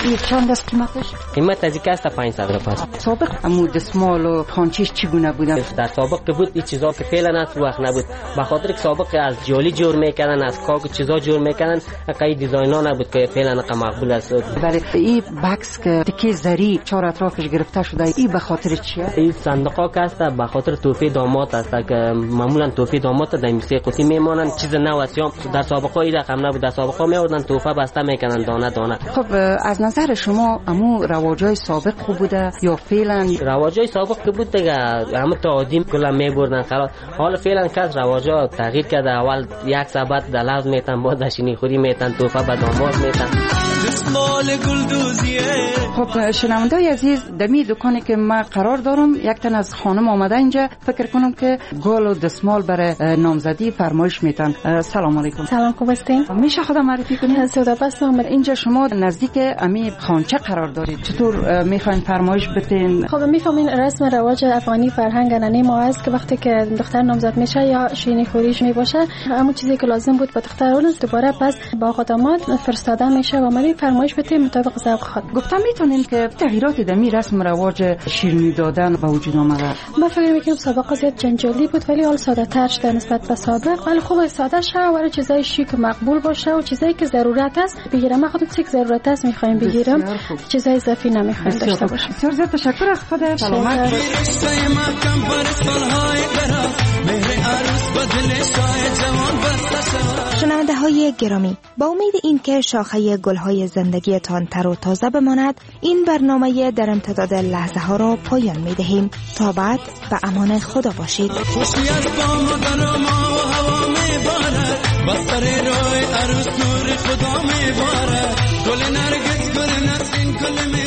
این چند است قیمتش؟ قیمت از است 500 روپیه. سابق امو دستمال و خانچیش چگونه بودن؟ در سابق که بود این چیزا که فعلا از وقت نبود، به خاطر که سابق از جولی جور میکردن، از کاغذ چیزا جور میکردن، قای دیزاینا نبود که فعلا مقبول است. بله این بکس که تکی زری چهار اطرافش گرفته شده، این به خاطر چیه؟ این صندوقا که است به خاطر تحفه داماد است که معمولا تحفه داماد در میسه قوطی میمانن، چیز نو است. در سابقا این رقم نبود، در سابقا میوردن تحفه بسته میکنن دانه دانه. خب از نظر شما امو رواجای سابق خوب بوده یا فعلا؟ رواجای سابق که بود دیگه همه تا عادیم کلا میبردن خلاص. حالا فعلا کس رواجا تغییر کرده، اول یک سبت در لفظ میتن، باز دشینی خوری میتن، تحفه به داماد میتن. خب شنوندای عزیز، دمی دکانی که ما قرار دارم یک تن از خانم آمده اینجا، فکر کنم که گل و دستمال برای نامزدی فرمایش میتن. سلام علیکم. سلام، خوب هستین؟ میشه خودم معرفی کنید؟ سودابست محمد. اینجا شما نزدیک امی خانچه قرار دارید، چطور میخواین فرمایش بتین؟ خب میفهمین رسم رواج افغانی فرهنگ انانی ما است که وقتی که دختر نامزد میشه یا شیرینی خوریش میباشه، همون چیزی که لازم بود به دختر اون دوباره پس با آقا داماد فرستاده میشه و ما فرمایش بتیم مطابق ذوق خود. گفتم میتونین که تغییرات دمی رسم رواج شیرینی دادن به وجود آمده. من فکر میکنم سابقا زیاد جنجالی بود ولی حال ساده تر شده نسبت به سابق، ولی خوب ساده شه و چیزای شیک مقبول باشه و چیزایی که ضرورت است بگیرم. من خودم چیزی ضرورت است میخوایم بگیرم، چیزای اضافی نمیخوایم داشته باشم. بسیار زیاد تشکر از خدا. سلامت. شنونده های گرامی، با امید این که شاخه گلهای زندگیتان تر و تازه بماند، این برنامه در امتداد لحظه ها را پایان می دهیم. تا بعد به امان خدا باشید. بستر روی عروس نور خدا میباره، گل نرگس گل نسرین گل